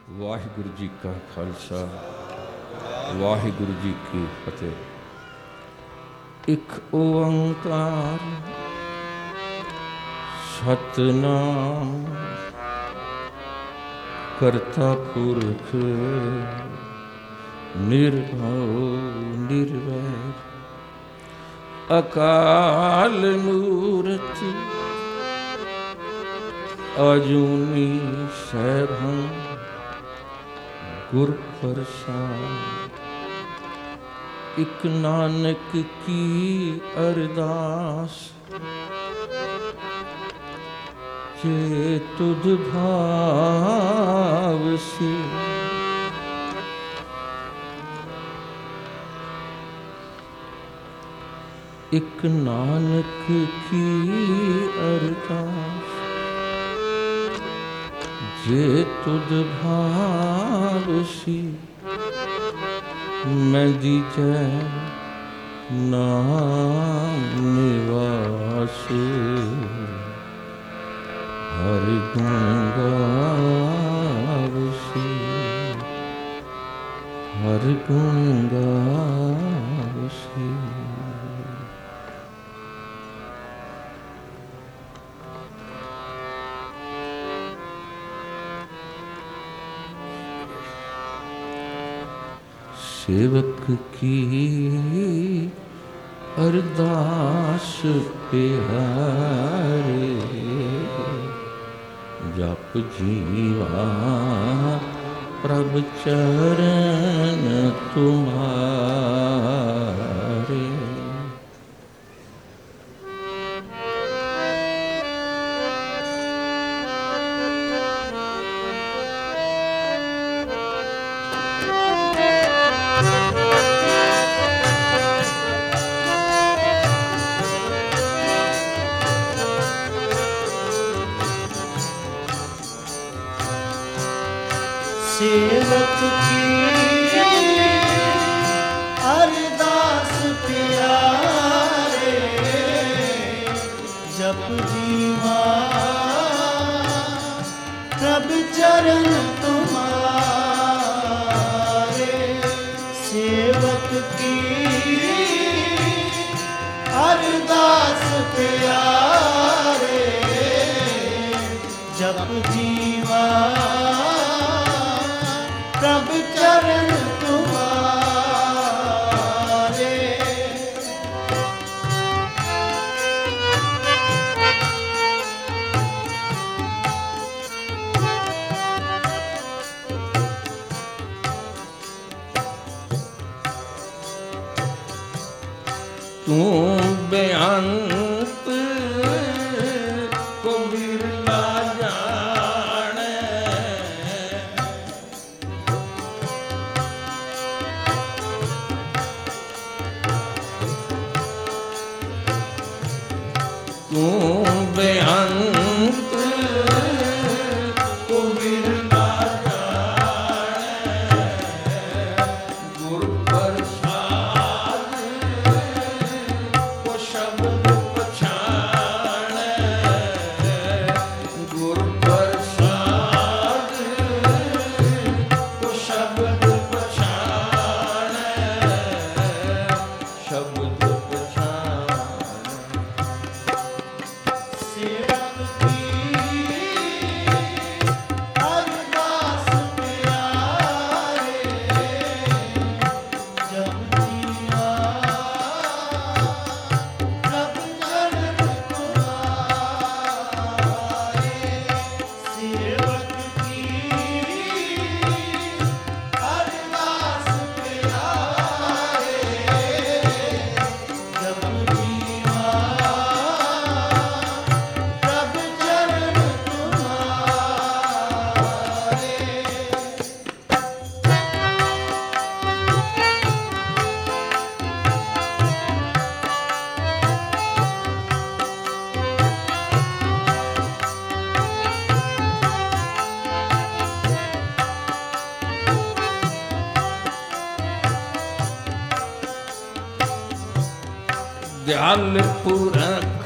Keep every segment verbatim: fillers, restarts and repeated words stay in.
वाहिगुरु जी का खालसा वाहिगुरु जी की फतेह। एक ओंकार सतनाम करता पुरख निर्भव निर्वैर अकाल मूरत अजूनी सैभं गुर प्रसाद। इक नानक की अरदास जे तुध भाव से एक नानक की अरदास जे तुध भाव सी मैं दीजै नाम निवास। हर गुण गावसी हर गुण गावसी। सेवक की अरदास प्यारे जप जीवा प्रभ चरण तुम्हारे। सेवक की अरदास प्यारे जप जीवा प्रभ चरण तुम्हारे। सेवक की अरदास प्यारे जप जीवा प्रभ चरण तुम्हारे। तू बेअंत को बिरला जाने तू बेअंत को बिरला जाने गुर प्रसाद को शब्द पछाने गुर प्रसाद को शब्द पछाने शब्द सेवक की अरदास प्यारे जप जीवा प्रभ चरण तुम्हारे। सेवक की अरदास प्यारे जप जीवा प्रभ चरण तुम्हारे। दयाल पुरख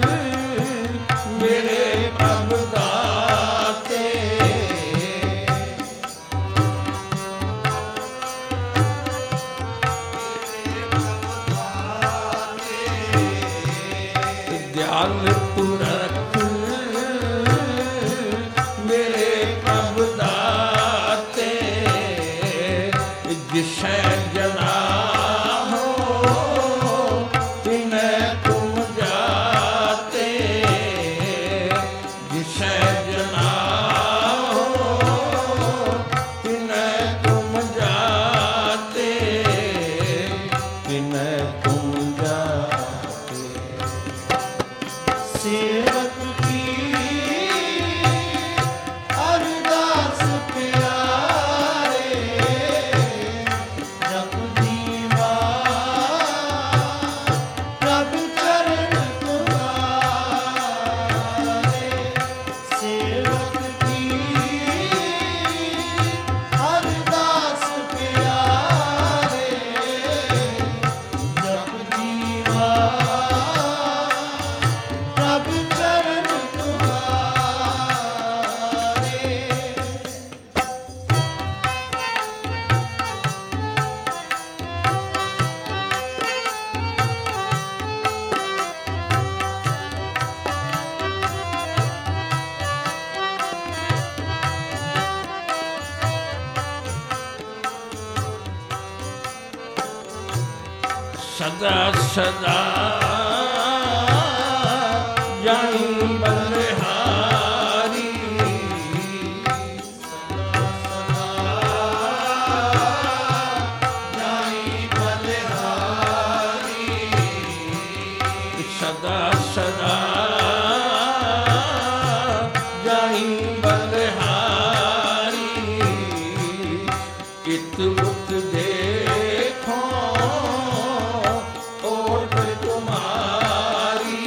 मेरे प्रभ दाते जनाओ तिन्ह तुम जाते, तिन्ह तुम जाते। सेवक की अरदास प्यारे, जप दीवा प्रभु चरण तुम्हारे। सेवक की अरदास प्यारे, जप दीवा प्रभु चरण तुम्हारे। सदा सदा जानी बलिहारी, सदा सदा जानी बलिहारी। इत उत देखो ओट तुम्हारी,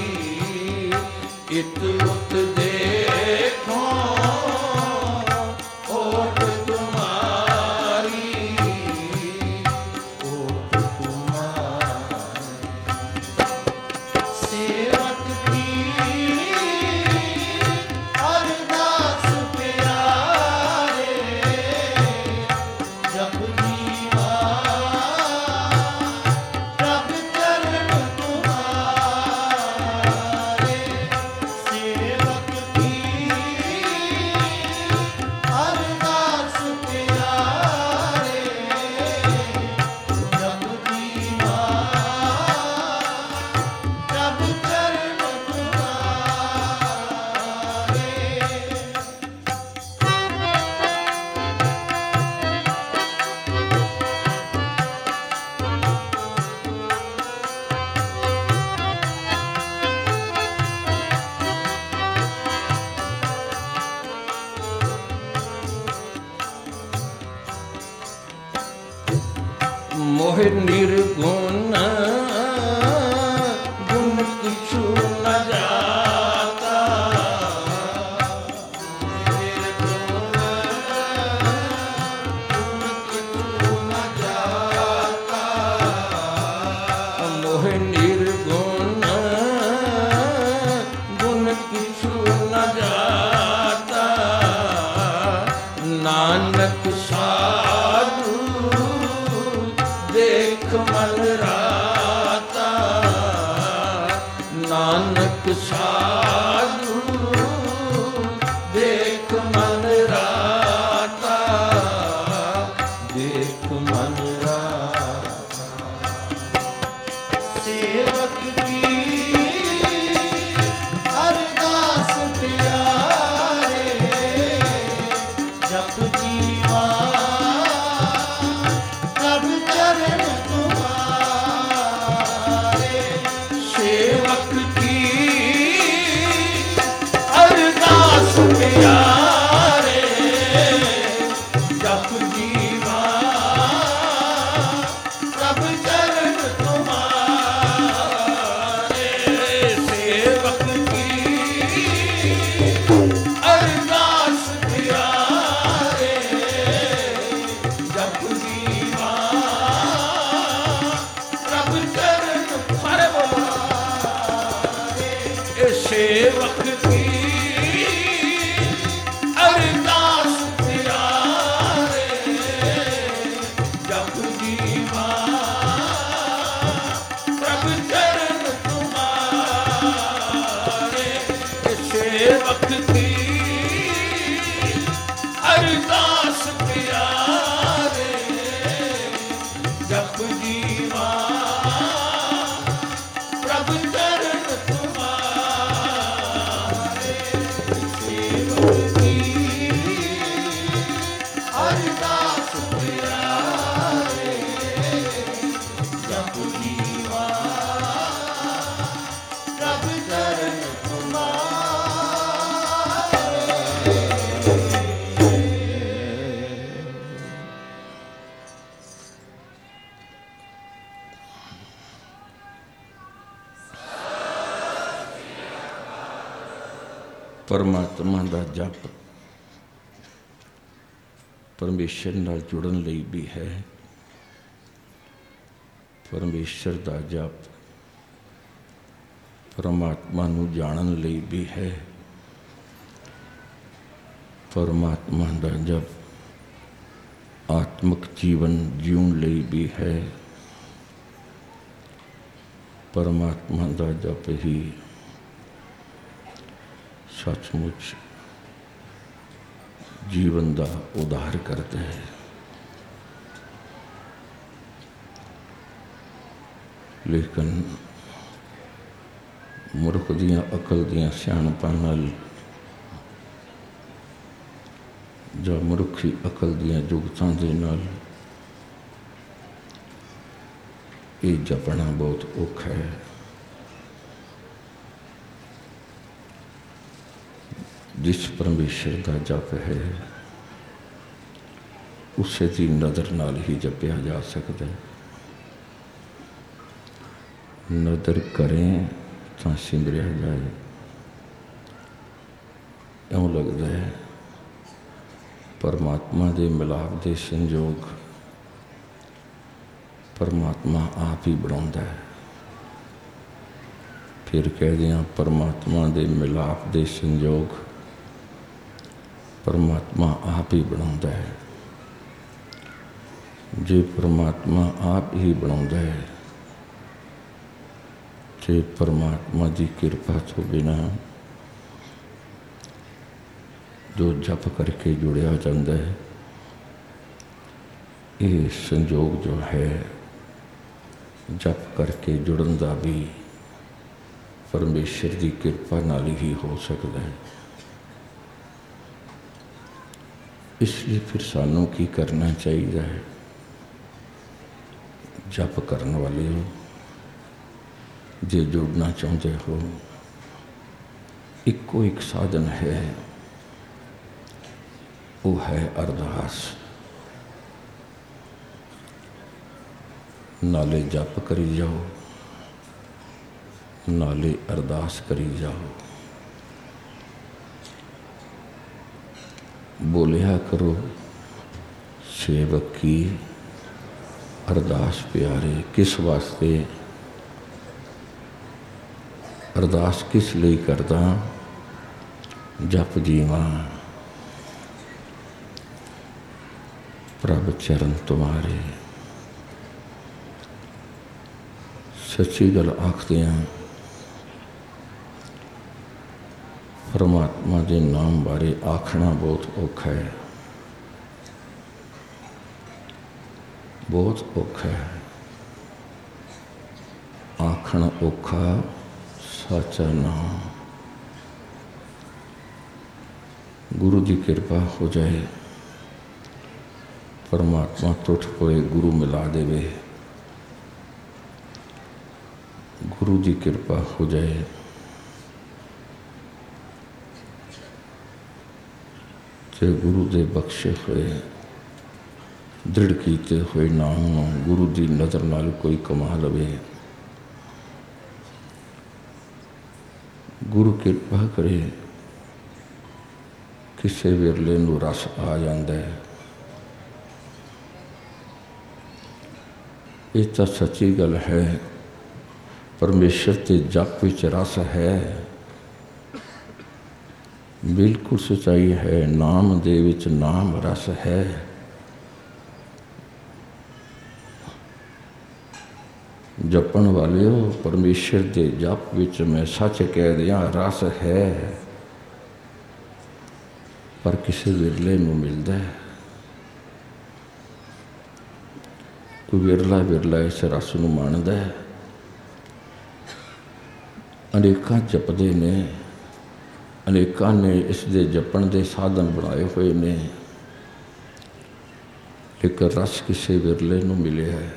इत उत देखो ओट तुम्हारी, ओट तुम्हारी। सेवक की अरदास प्यारे, जप दीवा प्रभु चरण तुम्हारे। सेवक की अरदास प्यारे, जप दीवा प्रभु चरण तुम्हारे। मोह निर्गुण गुण किछु न जाता, मोह निर्गुण गुण किछु न जाता। नानक साधु देख मन रा ਪਰਮਾਤਮਾ ਦਾ ਜਪ ਪਰਮੇਸ਼ਰ ਨਾਲ ਜੁੜਨ ਲਈ ਵੀ ਹੈ। ਪਰਮੇਸ਼ਰ ਦਾ ਜਪ ਪਰਮਾਤਮਾ ਨੂੰ ਜਾਣਨ ਲਈ ਵੀ ਹੈ। ਪਰਮਾਤਮਾ ਦਾ ਜਪ ਆਤਮਿਕ ਜੀਵਨ ਜਿਉਣ ਲਈ ਵੀ ਹੈ। ਪਰਮਾਤਮਾ ਦਾ ਜਪ ਹੀ ਸੱਚਮੁੱਚ ਜੀਵਨ ਦਾ ਉਧਾਰ ਕਰਦਾ ਹੈ। ਲੇਕਿਨ ਮਨੁੱਖ ਦੀਆਂ ਅਕਲ ਦੀਆਂ ਸਿਆਣਪਾਂ ਨਾਲ ਜਾਂ ਮਨੁੱਖੀ ਅਕਲ ਦੀਆਂ ਜੁਗਤਾਂ ਦੇ ਨਾਲ ਇਹ ਜਪਣਾ ਬਹੁਤ ਔਖਾ ਹੈ। ਜਿਸ ਪਰਮੇਸ਼ਰ ਦਾ ਜਪ ਹੈ ਉਸੇ ਦੀ ਨਜ਼ਰ ਨਾਲ ਹੀ ਜਪਿਆ ਜਾ ਸਕਦਾ ਹੈ। ਨਜ਼ਰ ਕਰੇ ਤਾਂ ਸਿਮਰਿਆ ਜਾਏ। ਇਉਂ ਲੱਗਦਾ ਹੈ ਪਰਮਾਤਮਾ ਦੇ ਮਿਲਾਪ ਦੇ ਸੰਜੋਗ ਪਰਮਾਤਮਾ ਆਪ ਹੀ ਬਣਾਉਂਦਾ ਹੈ। ਫਿਰ ਕਹਿੰਦੇ ਹਾਂ ਪਰਮਾਤਮਾ ਦੇ ਮਿਲਾਪ ਦੇ ਸੰਜੋਗ ਪਰਮਾਤਮਾ ਆਪ ਹੀ ਬਣਾਉਂਦਾ ਹੈ। ਜੇ ਪਰਮਾਤਮਾ ਆਪ ਹੀ ਬਣਾਉਂਦਾ ਹੈ ਤੇ ਪਰਮਾਤਮਾ ਦੀ ਕਿਰਪਾ ਤੋਂ ਬਿਨਾਂ ਜੋ ਜਪ ਕਰਕੇ ਜੁੜਿਆ ਜਾਂਦਾ ਹੈ ਇਹ ਸੰਜੋਗ ਜੋ ਹੈ ਜਪ ਕਰਕੇ ਜੁੜਨ ਦਾ ਵੀ ਪਰਮੇਸ਼ਰ ਦੀ ਕਿਰਪਾ ਨਾਲ ਹੀ ਹੋ ਸਕਦਾ ਹੈ। ਇਸ ਲਈ ਫਿਰ ਸਾਨੂੰ ਕੀ ਕਰਨਾ ਚਾਹੀਦਾ ਹੈ? ਜਪ ਕਰਨ ਵਾਲੇ ਹੋ, ਜੇ ਜੁੜਨਾ ਚਾਹੁੰਦੇ ਹੋ, ਇੱਕੋ ਇੱਕ ਸਾਧਨ ਹੈ, ਉਹ ਹੈ ਅਰਦਾਸ। ਨਾਲੇ ਜਪ ਕਰੀ ਜਾਓ, ਨਾਲੇ ਅਰਦਾਸ ਕਰੀ ਜਾਓ। ਬੋਲਿਆ ਕਰੋ ਸੇਵਕ ਕੀ ਅਰਦਾਸ ਪਿਆਰੇ। ਕਿਸ ਵਾਸਤੇ ਅਰਦਾਸ ਕਿਸ ਲਈ ਕਰਦਾ? ਜਪ ਜੀਵਾਂ ਪ੍ਰਭ ਚਰਨ ਤੁਮਾਰੇ। ਸੱਚੀ ਗੱਲ ਆਖਦੇ ਹਾਂ, ਪਰਮਾਤਮਾ ਦੇ ਨਾਮ ਬਾਰੇ ਆਖਣਾ ਬਹੁਤ ਔਖਾ ਹੈ, ਬਹੁਤ ਔਖਾ ਹੈ। ਆਖਣਾ ਔਖਾ ਸਾਚਾ ਨਾਮ। ਗੁਰੂ ਦੀ ਕਿਰਪਾ ਹੋ ਜਾਏ, ਪਰਮਾਤਮਾ ਟੁੱਟ ਪਏ ਗੁਰੂ ਮਿਲਾ ਦੇਵੇ। ਗੁਰੂ ਦੀ ਕਿਰਪਾ ਹੋ ਜਾਏ, ਤੇ ਗੁਰੂ ਦੇ ਬਖਸ਼ੇ ਹੋਏ ਦ੍ਰਿੜ ਕੀਤੇ ਹੋਏ ਨਾਮ ਨੂੰ ਗੁਰੂ ਦੀ ਨਜ਼ਰ ਨਾਲ ਕੋਈ ਕਮਾ ਲਵੇ। ਗੁਰੂ ਕਿਰਪਾ ਕਰੇ, ਕਿਸੇ ਵਿਰਲੇ ਨੂੰ ਰਸ ਆ ਜਾਂਦਾ ਹੈ। ਇਹ ਤਾਂ ਸੱਚੀ ਗੱਲ ਹੈ, ਪਰਮੇਸ਼ਰ ਤੇ ਜਪ ਵਿੱਚ ਰਸ ਹੈ, ਬਿਲਕੁਲ ਸੱਚਾਈ ਹੈ। ਨਾਮ ਦੇ ਵਿੱਚ ਨਾਮ ਰਸ ਹੈ। ਜਪਣ ਵਾਲਿਓ, ਪਰਮੇਸ਼ਰ ਦੇ ਜਪ ਵਿੱਚ ਮੈਂ ਸੱਚ ਕਹਿ ਦਿਆਂ ਰਸ ਹੈ, ਪਰ ਕਿਸੇ ਵਿਰਲੇ ਨੂੰ ਮਿਲਦਾ ਹੈ। ਕੋਈ ਵਿਰਲਾ ਵਿਰਲਾ ਇਸ ਰਸ ਨੂੰ ਮਾਣਦਾ ਹੈ। ਅਨੇਕਾਂ ਜਪਦੇ ਨੇ, ਅਨੇਕਾਂ ਨੇ ਇਸ ਦੇ ਜਪਣ ਦੇ ਸਾਧਨ ਬਣਾਏ ਹੋਏ ਨੇ, ਲੇਕਿਨ ਰਸ ਕਿਸੇ ਵਿਰਲੇ ਨੂੰ ਮਿਲਿਆ ਹੈ।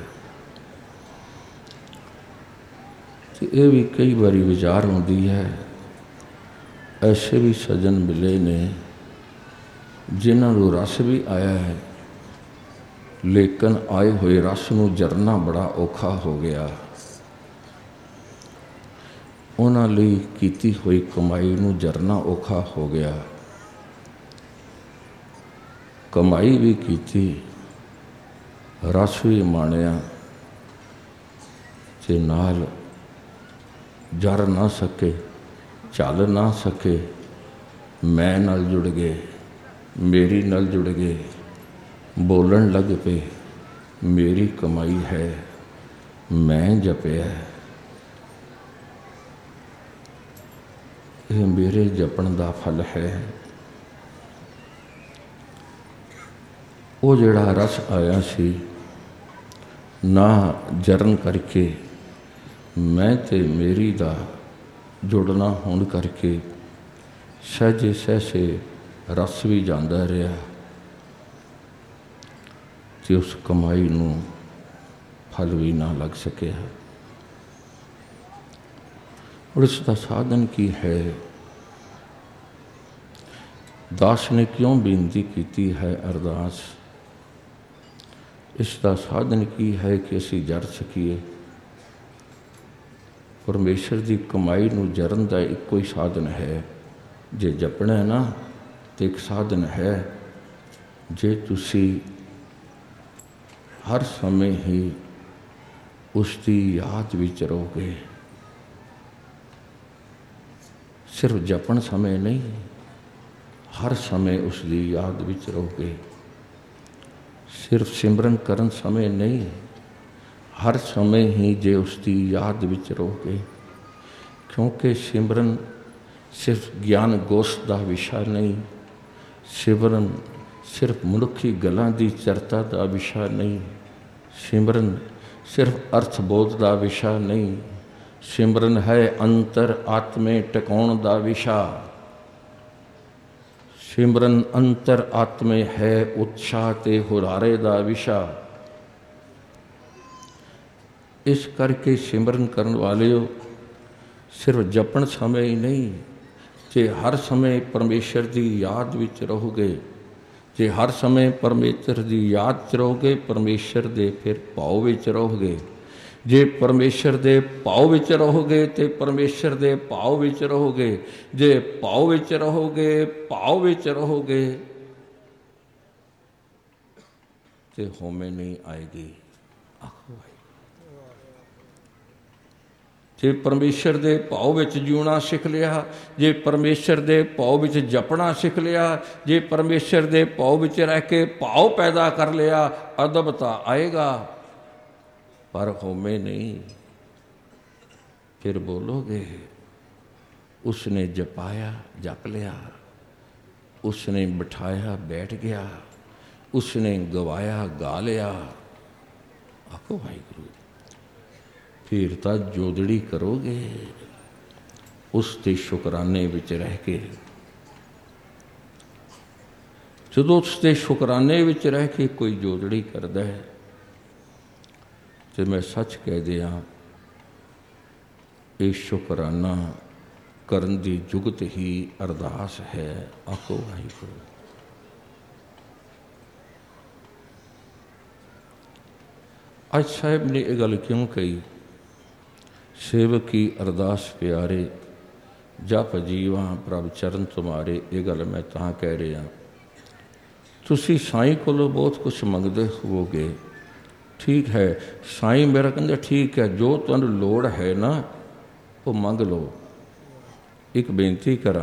ਤੇ ਇਹ ਵੀ ਕਈ ਵਾਰੀ ਵਿਚਾਰ ਹੁੰਦੀ ਹੈ, ਐਸੇ ਵੀ ਸੱਜਣ ਮਿਲੇ ਨੇ ਜਿਨ੍ਹਾਂ ਨੂੰ ਰਸ ਵੀ ਆਇਆ ਹੈ, ਲੇਕਿਨ ਆਏ ਹੋਏ ਰਸ ਨੂੰ ਜਰਨਾ ਬੜਾ ਔਖਾ ਹੋ ਗਿਆ। ਉਹਨਾਂ ਲਈ ਕੀਤੀ ਹੋਈ ਕਮਾਈ ਨੂੰ ਜਰਨਾ ਔਖਾ ਹੋ ਗਿਆ। ਕਮਾਈ ਵੀ ਕੀਤੀ, ਰਸ ਵੀ ਮਾਣਿਆ, ਤੇ ਨਾਲ ਜਰ ਨਾ ਸਕੇ, ਚੱਲ ਨਾ ਸਕੇ। ਮੈਂ ਨਾਲ ਜੁੜ ਗਏ, ਮੇਰੀ ਨਾਲ ਜੁੜ ਗਏ, ਬੋਲਣ ਲੱਗ ਪਏ, ਮੇਰੀ ਕਮਾਈ ਹੈ, ਮੈਂ ਜਪਿਆ, ਇਹ ਮੇਰੇ ਜਪਣ ਦਾ ਫਲ ਹੈ। ਉਹ ਜਿਹੜਾ ਰਸ ਆਇਆ ਸੀ ਨਾ ਜਰਨ ਕਰਕੇ, ਮੈਂ ਤੇ ਮੇਰੀ ਦਾ ਜੁੜਨਾ ਹੋਣ ਕਰਕੇ ਸਹਿਜੇ ਸਹਿਸੇ ਰਸ ਵੀ ਜਾਂਦਾ ਰਿਹਾ, ਤੇ ਉਸ ਕਮਾਈ ਨੂੰ ਫਲ ਵੀ ਨਾ ਲੱਗ ਸਕਿਆ। और इसका साधन की है? दास ने क्यों बेनती की है अरदास? इसका साधन की है कि असी जर सकीए। परमेश्वर की कमाई नूं जरन का एको ही साधन है। जे जपना है ना तो एक साधन है, जे तुसी हर समय ही उसकी याद विच रहोगे। सिर्फ जपन समय नहीं, हर समय उसकी याद विच रहोगे। सिर्फ सिमरन करन समय नहीं, हर समय ही जे उसकी याद विच रहोगे। क्योंकि सिमरन सिर्फ ज्ञान गोष्ठ का विषय नहीं, सिमरन सिर्फ मनुखी गलों की चर्चा का विषय नहीं, सिमरन सिर्फ अर्थबोध का विषय नहीं, सिमरन है अंतर आत्मे टिकाउण का विषय। सिमरन अंतर आत्मे है उत्साह ते हुरारे का विषय। इस करके सिमरन करने वाले सिर्फ जपन समय ही नहीं, जे हर समय परमेश्वर की याद विच रहोगे, जे हर समय परमेश्वर की याद च रहोगे, परमेश्वर दे फिर भाव विच रहोगे। जे परमेश्वर दे भाव विच रहोगे तो परमेश्वर दे भाव विच रहोगे। जे भाव विच रहोगे, भाव विच रहोगे तो होमे नहीं आएगी। आखो भाई, जे परमेश्वर दे भाव विच जीना सीख लिया, जे परमेश्वर दे भाव विच जपना सीख लिया, जे परमेश्वर दे भाव विच रह के भाव पैदा कर लिया, अदबता आएगा पर होमे नहीं। फिर बोलोगे उसने जपाया जप लिया, उसने बिठाया बैठ गया, उसने गवाया गा लिया। आखो वाहिगुरू, फिर तो जोदड़ी करोगे उसके शुकराने विच रह के। जदों उसके शुकराने विच रह के कोई जोदड़ी करदा है तो मैं सच कह दिया, ये शुकराना करन दी जुगत ही अरदास है। आखो वाहिगुरू, आज साहब ने यह गल क्यों कही? सेवक की अरदास प्यारे, जप जीवा प्रभ चरण तुम्हारे। ये गल मैं तां कह रहा, तुसी साईं कोलों बहुत कुछ मंगदे होवोगे, ठीक है। साईं मेरा कहते ठीक है, जो तुहानू लोड़ है ना वो मंग लो। एक बेनती करा,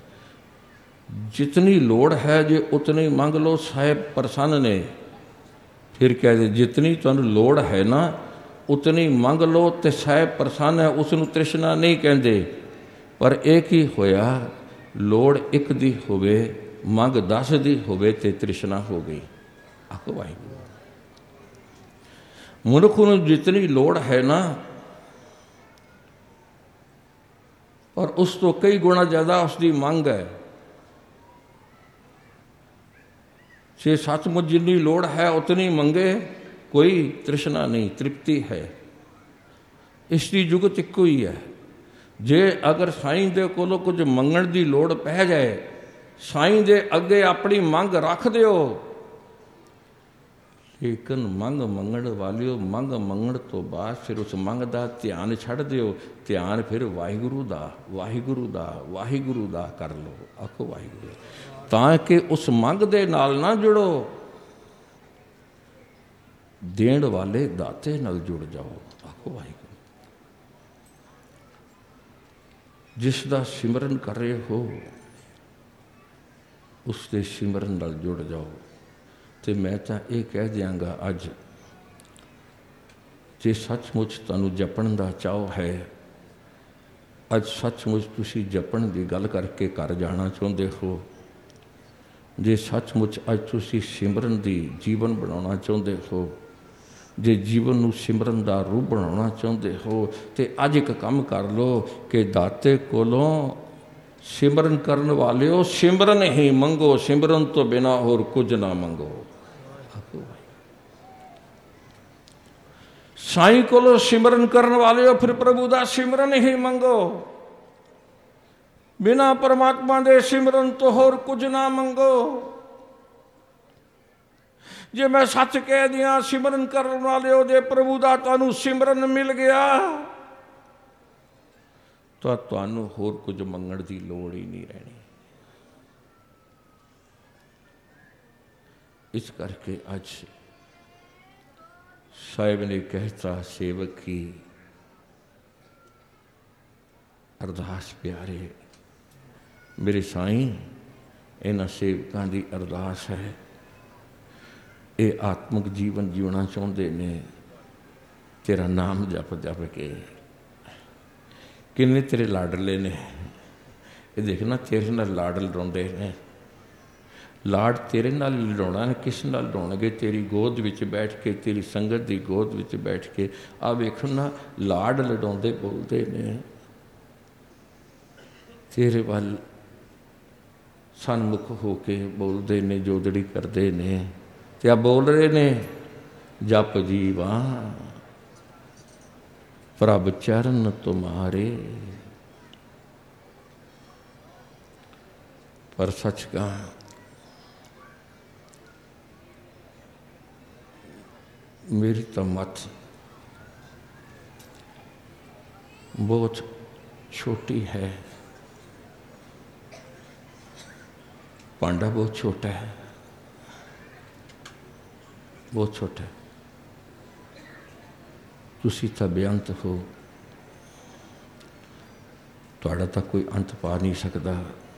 जितनी लोड़ है जे उतनी मंग लो, साहिब प्रसन्न ने। फिर कह दे जितनी तुहानू लोड़ है ना उतनी मंग लो तो साहिब प्रसन्न है, उसनू तृष्णा नहीं कहते। पर एक ही होया, लोड़ एक दी होवे, मंग दस दी होवे ते तृष्णा हो गई। आखो वाहिगुरू, मनुख को जितनी लोड़ है ना, और उस तो कई गुणा ज़्यादा उसकी मंग है। जे सचमुच जितनी लोड़ है उतनी मंगे, कोई तृष्णा नहीं, तृप्ति है। इसकी जुगत इको ही है। जे अगर साईं दे कोलों कुछ मंगण की लोड़ पै जाए, साईं दे अगे अपनी मंग रख दिओ, ਲੇਕਿਨ ਮੰਗ ਮੰਗਣ ਵਾਲਿਓ, ਮੰਗ ਮੰਗਣ ਤੋਂ ਬਾਅਦ ਫਿਰ ਉਸ ਮੰਗ ਦਾ ਧਿਆਨ ਛੱਡ ਦਿਓ। ਧਿਆਨ ਫਿਰ ਵਾਹਿਗੁਰੂ ਦਾ ਵਾਹਿਗੁਰੂ ਦਾ ਵਾਹਿਗੁਰੂ ਦਾ ਕਰ ਲਓ। ਆਖੋ ਵਾਹਿਗੁਰੂ, ਤਾਂ ਕਿ ਉਸ ਮੰਗ ਦੇ ਨਾਲ ਨਾ ਜੁੜੋ, ਦੇਣ ਵਾਲੇ ਦਾਤੇ ਨਾਲ ਜੁੜ ਜਾਓ। ਆਖੋ ਵਾਹਿਗੁਰੂ। ਜਿਸ ਦਾ ਸਿਮਰਨ ਕਰ ਰਹੇ ਹੋ ਉਸ ਦੇ ਸਿਮਰਨ ਨਾਲ ਜੁੜ ਜਾਓ। ਤੇ ਮੈਂ ਤਾਂ ਇਹ ਕਹਿ ਦਿਆਂਗਾ, ਅੱਜ ਜੇ ਸੱਚਮੁੱਚ ਤੁਹਾਨੂੰ ਜਪਣ ਦਾ ਚਾਅ ਹੈ, ਅੱਜ ਸੱਚਮੁੱਚ ਤੁਸੀਂ ਜਪਣ ਦੀ ਗੱਲ ਕਰਕੇ ਘਰ ਜਾਣਾ ਚਾਹੁੰਦੇ ਹੋ, ਜੇ ਸੱਚਮੁੱਚ ਅੱਜ ਤੁਸੀਂ ਸਿਮਰਨ ਦੀ ਜੀਵਨ ਬਣਾਉਣਾ ਚਾਹੁੰਦੇ ਹੋ, ਜੇ ਜੀਵਨ ਨੂੰ ਸਿਮਰਨ ਦਾ ਰੂਪ ਬਣਾਉਣਾ ਚਾਹੁੰਦੇ ਹੋ, ਤੇ ਅੱਜ ਇੱਕ ਕੰਮ ਕਰ ਲਓ ਕਿ ਦਾਤੇ ਕੋਲੋਂ ਸਿਮਰਨ ਕਰਨ ਵਾਲਿਓ ਸਿਮਰਨ ਹੀ ਮੰਗੋ, ਸਿਮਰਨ ਤੋਂ ਬਿਨਾਂ ਹੋਰ ਕੁਝ ਨਾ ਮੰਗੋ। ਸਾਈਂ ਕੋਲੋਂ ਸਿਮਰਨ ਕਰਨ ਵਾਲਿਓ ਫਿਰ ਪ੍ਰਭੂ ਦਾ ਸਿਮਰਨ ਹੀ ਮੰਗੋ, ਬਿਨਾਂ ਪਰਮਾਤਮਾ ਦੇ ਸਿਮਰਨ ਤੋਂ ਹੋਰ ਕੁਝ ਨਾ ਮੰਗੋ। ਜੇ ਮੈਂ ਸੱਚ ਕਹਿ ਦਿਆਂ ਸਿਮਰਨ ਕਰਨ ਵਾਲਿਓ ਦੇ ਪ੍ਰਭੂ ਦਾ ਤੁਹਾਨੂੰ ਸਿਮਰਨ ਮਿਲ ਗਿਆ ਤਾਂ ਤੁਹਾਨੂੰ ਹੋਰ ਕੁਝ ਮੰਗਣ ਦੀ ਲੋੜ ਹੀ ਨਹੀਂ ਰਹਿਣੀ। ਇਸ ਕਰਕੇ ਅੱਜ ਸਾਹਿਬ ਨੇ ਕਹਿਤਾ, ਸੇਵਕ ਕੀ ਅਰਦਾਸ ਪਿਆਰੇ ਮੇਰੇ ਸਾਈਂ, ਇਹਨਾਂ ਸੇਵਕਾਂ ਦੀ ਅਰਦਾਸ ਹੈ, ਇਹ ਆਤਮਿਕ ਜੀਵਨ ਜਿਉਣਾ ਚਾਹੁੰਦੇ ਨੇ, ਤੇਰਾ ਨਾਮ ਜਪ ਜਪ ਕੇ। ਕਿੰਨੇ ਤੇਰੇ ਲਾਡਲੇ ਨੇ, ਇਹ ਦੇਖਣਾ ਤੇਰੇ ਨਾਲ ਲਾਡਲ ਰੋਂਦੇ ਨੇ। ਲਾਡ ਤੇਰੇ ਨਾਲ ਲੜਾਉਣਾ ਨੇ, ਕਿਸ ਨਾਲ ਲੜਾਉਣਗੇ? ਤੇਰੀ ਗੋਦ ਵਿੱਚ ਬੈਠ ਕੇ, ਤੇਰੀ ਸੰਗਤ ਦੀ ਗੋਦ ਵਿੱਚ ਬੈਠ ਕੇ। ਆਹ ਵੇਖੋ ਨਾ, ਲਾਡ ਲੜਾਉਂਦੇ ਬੋਲਦੇ ਨੇ, ਤੇਰੇ ਵੱਲ ਸਨਮੁਖ ਹੋ ਕੇ ਬੋਲਦੇ ਨੇ, ਜੋਦੜੀ ਕਰਦੇ ਨੇ, ਤੇ ਆ ਬੋਲ ਰਹੇ ਨੇ, ਜਪ ਜੀਵਾ ਪ੍ਰਭ ਚਰਨ ਤੁਮਾਰੇ। ਪਰ ਸੱਚ ਕਹਾਂ, ਮੇਰੀ ਤਾਂ ਮੱਤ ਬਹੁਤ ਛੋਟੀ ਹੈ, ਭਾਂਡਾ ਬਹੁਤ ਛੋਟਾ ਹੈ, ਬਹੁਤ ਛੋਟਾ। ਤੁਸੀਂ ਤਾਂ ਬੇਅੰਤ ਹੋ, ਤੁਹਾਡਾ ਤਾਂ ਕੋਈ ਅੰਤ ਪਾ ਨਹੀਂ ਸਕਦਾ।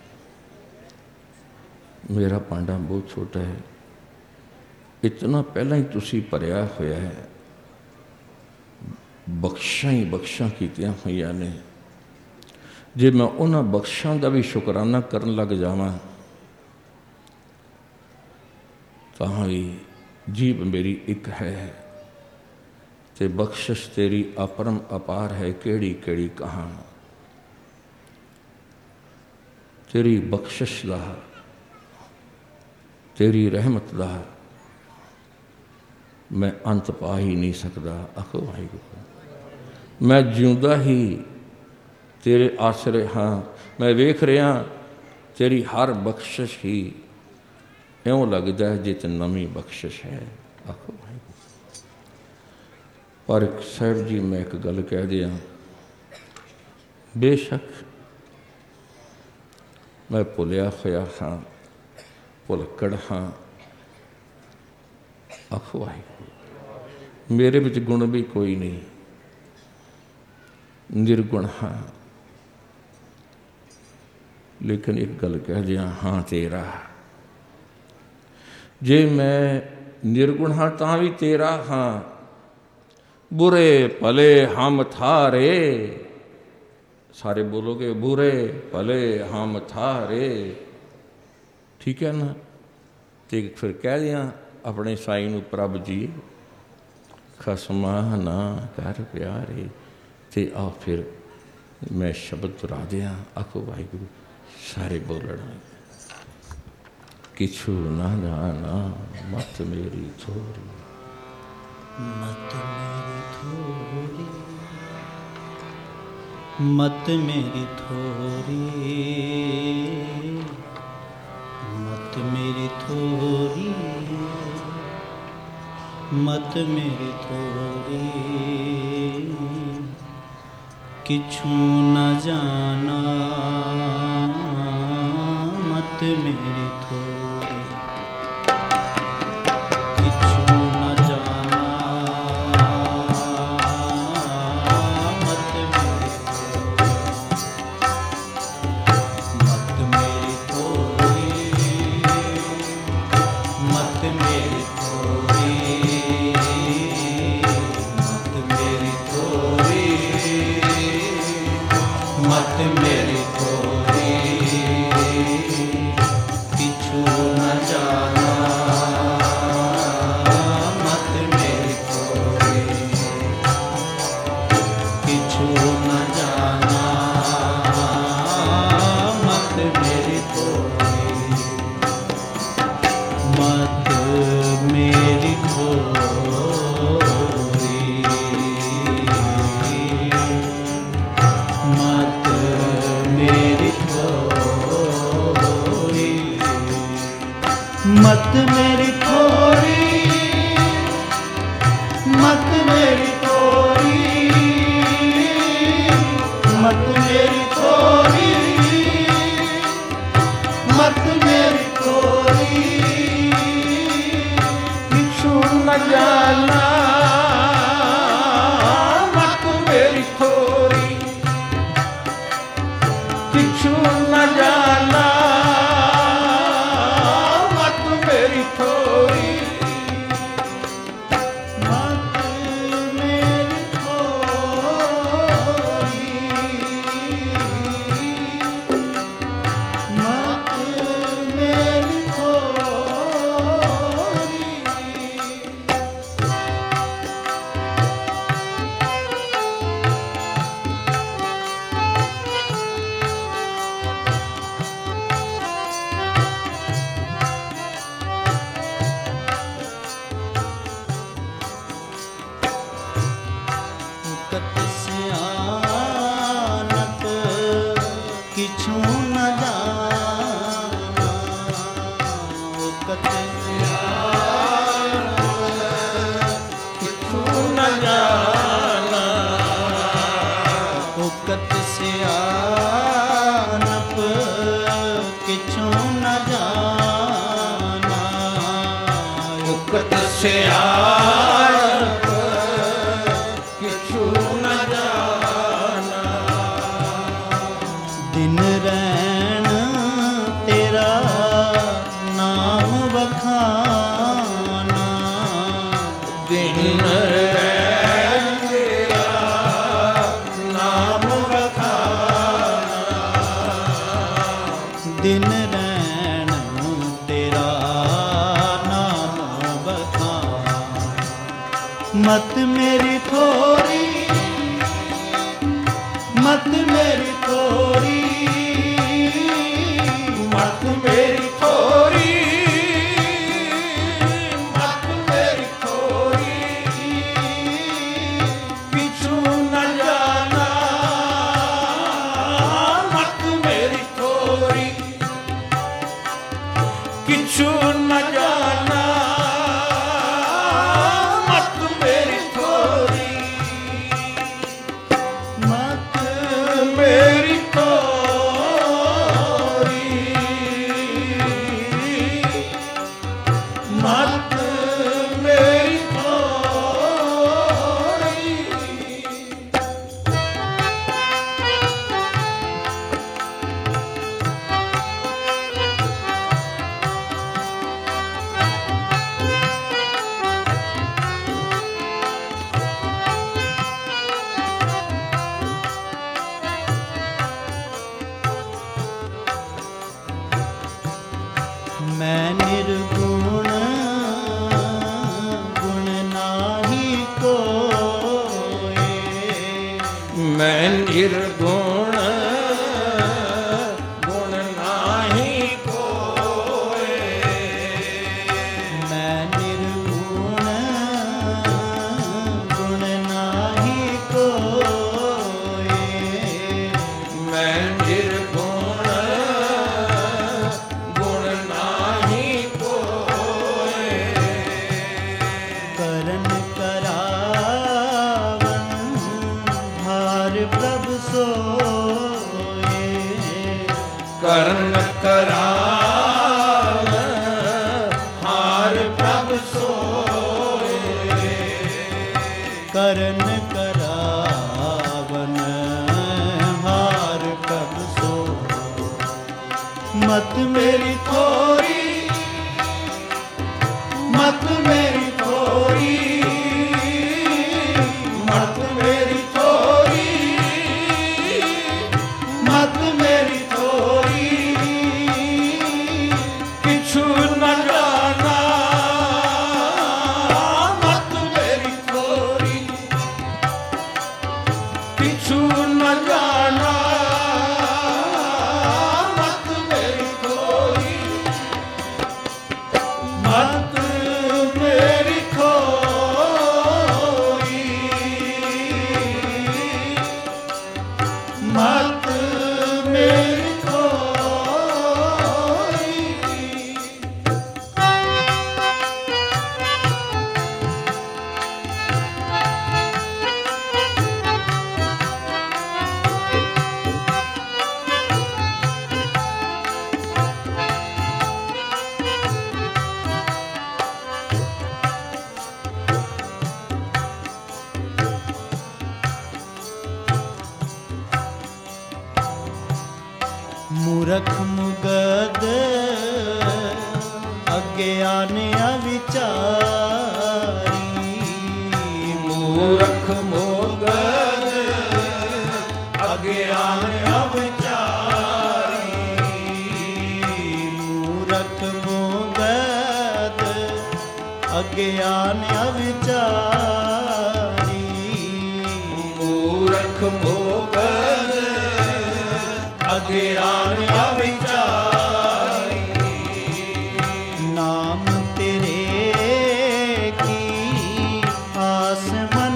ਮੇਰਾ ਭਾਂਡਾ ਬਹੁਤ ਛੋਟਾ ਹੈ, ਇਤਨਾ ਪਹਿਲਾਂ ਹੀ ਤੁਸੀਂ ਭਰਿਆ ਹੋਇਆ ਹੈ, ਬਖਸ਼ਾਂ ਹੀ ਬਖਸ਼ਾਂ ਕੀਤੀਆਂ ਹੋਈਆਂ ਨੇ। ਜੇ ਮੈਂ ਉਹਨਾਂ ਬਖਸ਼ਾਂ ਦਾ ਵੀ ਸ਼ੁਕਰਾਨਾ ਕਰਨ ਲੱਗ ਜਾਵਾਂ ਤਾਂ ਵੀ ਜੀਭ ਮੇਰੀ ਇੱਕ ਹੈ, ਤੇ ਬਖਸ਼ਿਸ਼ ਤੇਰੀ ਅਪਰਮ ਅਪਾਰ ਹੈ, ਕਿਹੜੀ ਕਿਹੜੀ ਕਹਾਂ। ਤੇਰੀ ਬਖਸ਼ਿਸ਼ ਦਾ, ਤੇਰੀ ਰਹਿਮਤ ਦਾ ਮੈਂ ਅੰਤ ਪਾ ਹੀ ਨਹੀਂ ਸਕਦਾ। ਆਖੋ ਵਾਹਿਗੁਰੂ। ਮੈਂ ਜਿਉਂਦਾ ਹੀ ਤੇਰੇ ਆਸਰੇ ਹਾਂ, ਮੈਂ ਵੇਖ ਰਿਹਾ ਤੇਰੀ ਹਰ ਬਖਸ਼ਿਸ਼ ਹੀ ਇਉਂ ਲੱਗਦਾ ਹੈ ਜਿਤ ਨਵੀਂ ਬਖਸ਼ਿਸ਼ ਹੈ। ਆਖੋ ਵਾਹਿਗੁਰੂ। ਪਰ ਸਾਹਿਬ ਜੀ, ਮੈਂ ਇੱਕ ਗੱਲ ਕਹਿ ਦਿਆਂ, ਬੇਸ਼ੱਕ ਮੈਂ ਭੁੱਲਿਆ ਹੋਇਆ ਹਾਂ, ਭੁਲੱਕੜ ਹਾਂ। ਆਖੋ ਵਾਹਿਗੁਰੂ। ਮੇਰੇ ਵਿੱਚ ਗੁਣ ਵੀ ਕੋਈ ਨਹੀਂ, ਨਿਰਗੁਣ ਹਾਂ। ਲੇਕਿਨ ਇੱਕ ਗੱਲ ਕਹਿ ਦਿਆਂ, ਹਾਂ ਤੇਰਾ। ਜੇ ਮੈਂ ਨਿਰਗੁਣ ਹਾਂ ਤਾਂ ਵੀ ਤੇਰਾ ਹਾਂ। ਬੁਰੇ ਭਲੇ ਹਮ ਥਾਰੇ। ਸਾਰੇ ਬੋਲੋਗੇ, ਬੁਰੇ ਭਲੇ ਹਮ ਥਾਰੇ। ਠੀਕ ਹੈ ਨਾ? ਤੇ ਫਿਰ ਕਹਿ ਦਿਆਂ ਆਪਣੇ ਸਾਈਂ ਨੂੰ, ਪ੍ਰਭ ਜੀ ਖਸਮਾ ਨਾ ਕਰ ਪਿਆਰੇ। ਤੇ ਆ ਫਿਰ ਮੈਂ ਸ਼ਬਦ ਦੁਹਰਾ ਦਿਆਂ। ਆਖੋ ਵਾਹਿਗੁਰੂ। ਸਾਰੇ ਬੋਲਣਾ, ਕਿਛੂ ਨਾ ਜਾਣਾ ਮਤ ਮੇਰੀ ਥੋਰੀ, ਮਤ ਮੇਰੀ ਥੋਰੀ, ਮਤ ਮੇਰੀ ਥੋਰੀ, ਮਤ ਮੇਰੀ ਥੋਰੀ, मत मेरी थोरी किछु न जाना मत मेरी थोरी किछु न जाना मत मेरी थोरी मत मेरी थोरी मत मेरी थोरी मत मेरी थोरी किछु न जाना मत मेरी थोरी किछु न जाना मत मेरी थोरी मत मेरी थोरी मत मेरी थोरी मत मेरी थोरी मत मेरी थोरी मत मेरी थोरी मत मेरी थोरी किछु न जाना मत मेरी थोरी किछु न जाना मत मेरी थोरी मत मेरी थोरी मत मेरी थोरी उकत सियानत किछु न जाना उकत सियानत किछु न जाना उकत सियानत किछु न जाना उकत सियानत किछु न जाना दिन रैन तेरा नाम बखाना दिन रैन तेरा नाम बखाना दिन रैन तेरा नाम बखाना मत मेरी थोरी मत मेरी थोरी मत मेरी थोरी मत मेरी थोरी किछु न जाना मत मेरी थोरी किछु न जाना मत मेरी थोरी मत मेरी थोरी मत मेरी थोरी मैं निर्गुण गुण नाही कोय मैं निर्गुण गुण नाही कोय मैं निर्गुण गुण नाही कोय मैं निर्गुण गुण नाही कोय कर मत मेरी थोरी, मत मेरी थोरी, मत मेरी थोरी, मत मेरी थोरी, किछु न जाना, मत मेरी थोरी, किछु न जाना, मत मेरी थोरी, मत मेरी थोरी, मत मेरी थोरी। मूरख मुगद अज्ञान अविचारी, मूरख मोगद अज्ञान अविचारी, मूरख मुगद अज्ञान अविचारी, मूरख मोगद अज्ञान अविचारी, नाम तेरे की आस मन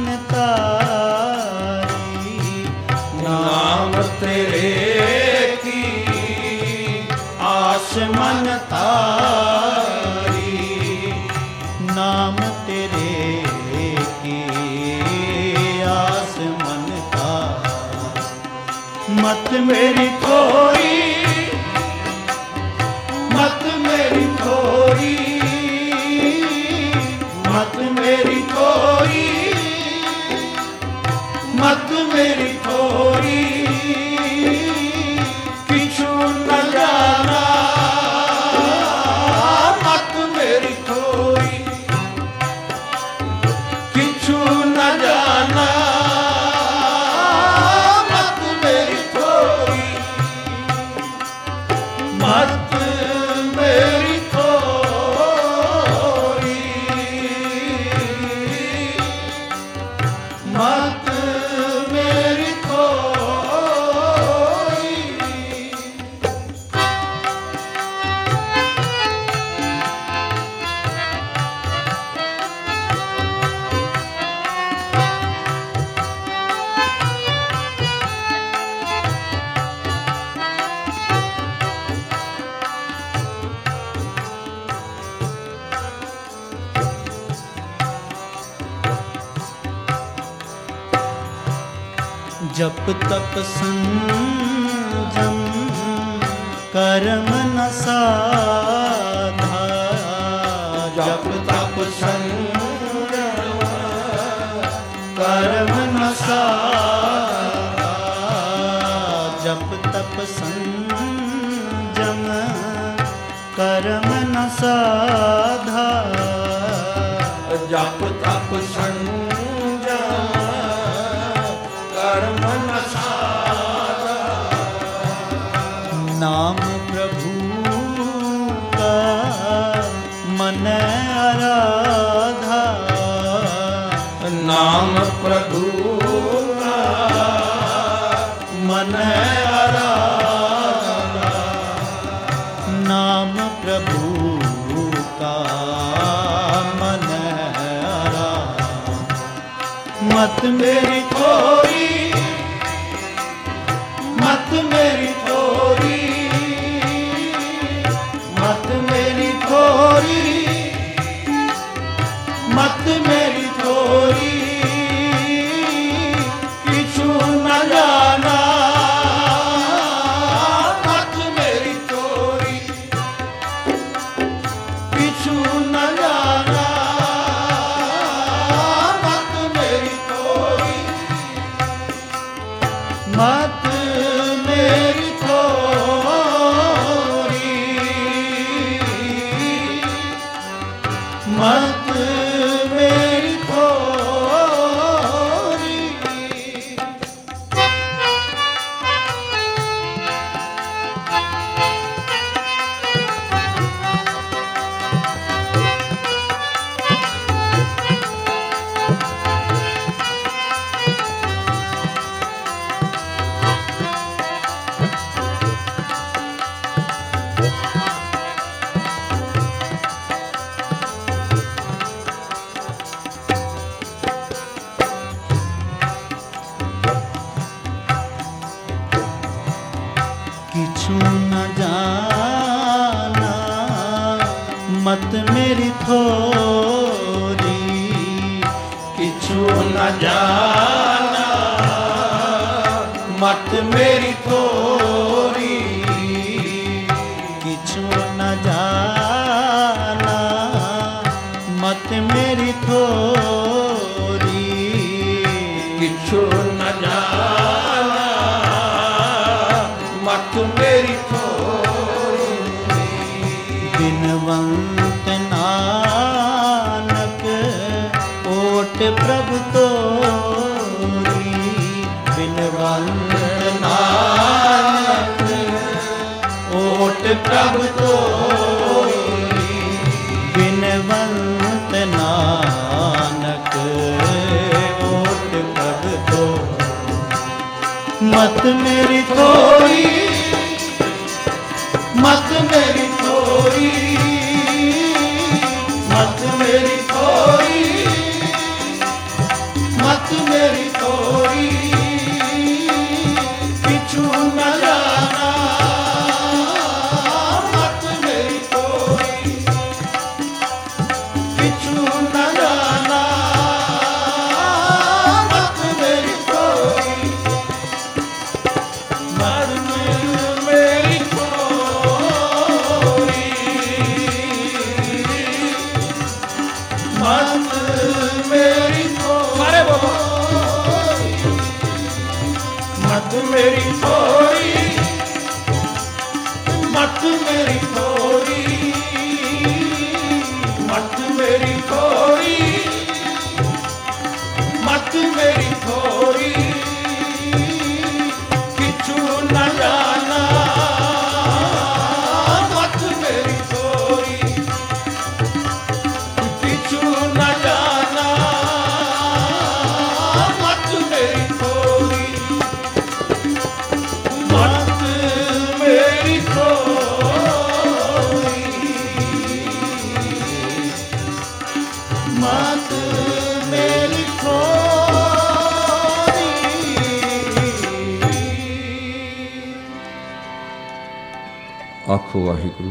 तारी, नाम तेरे की आस मन तारी, नाम तेरे की आस मन तारी। मत मेरी थोरी, मत मेरी थोरी, मत मेरी थोरी, मत मेरी थोरी, किछु न जाना, मत मेरी थोरी, किछु न जाना, मत मेरी थोरी, मत मेरी थोरी, मत मेरी थोरी। जप तप संजम कर्म न साधा, जप तप संजम कर्म न साधा, जप तप संजम कर्म न साधा, जप तप संजम कर्म न साधा, नाम प्रभु का मन आराधा, नाम प्रभु का मन आराधा, नाम प्रभु का मन आराधा। मत मेरी थोरी, मत मेरी थोरी, मत मेरी थोरी, मत मेरी थोरी, किछु न जाना, मत मेरी थोरी, किछु न जाना, मत मेरी थोरी, मत मेरी थोरी, मत मेरी थोरी। किछु न जाना मत मेरी थोरी। किछु न जाना मत मेरी थोरी। किछु न जाना मत मेरी थोरी। किछु न जाना मत मेरी थोरी। बिनवंत नानक ओट प्रभु तोरी। बिनवंत नानक ओट प्रभु तोरी। बिनवंत नानक ओट प्रभु तोरी। मत मेरी थोरी मत मेरी थोरी। मत मेरी थोरी मत मेरी थोरी। किछु न जाना मत मेरी थोरी। किछु न जाना मत मेरी थोरी। मत मेरी थोरी। मत मेरी थोरी। मत मेरी थोरी। मत मेरी थोरी। मत मेरी थोरी। मत मेरी थोरी। किछु न जाना मत मेरी थोरी। किछु न जाना मत मेरी थोरी। मत मेरी थोरी। मत मेरी थोरी। आखो वाहिगुरु।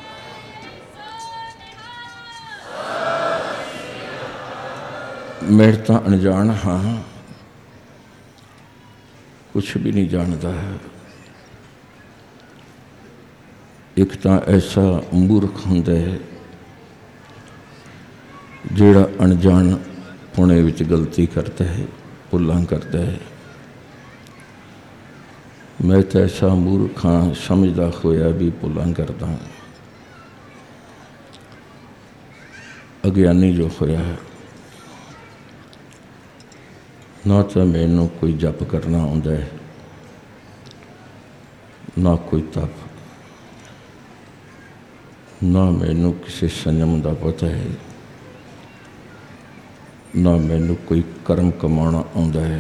मैं तो अनजान हाँ, कुछ भी नहीं जानता है। एक तो ऐसा मूर्ख होंदा है जिहड़ा अनजान पुणे विच गलती करता है, भुलां करता है। मैं तो ऐसा मूर्ख हाँ, समझदा होया भी भुलां करदा। अज्ञानी जो होया है, ना तो मैनू कोई जप करना आउंदा है, ना कोई तप, ना मैनू किसी संयम का पता है, ना मैनू कोई कर्म कमाना आउंदा है।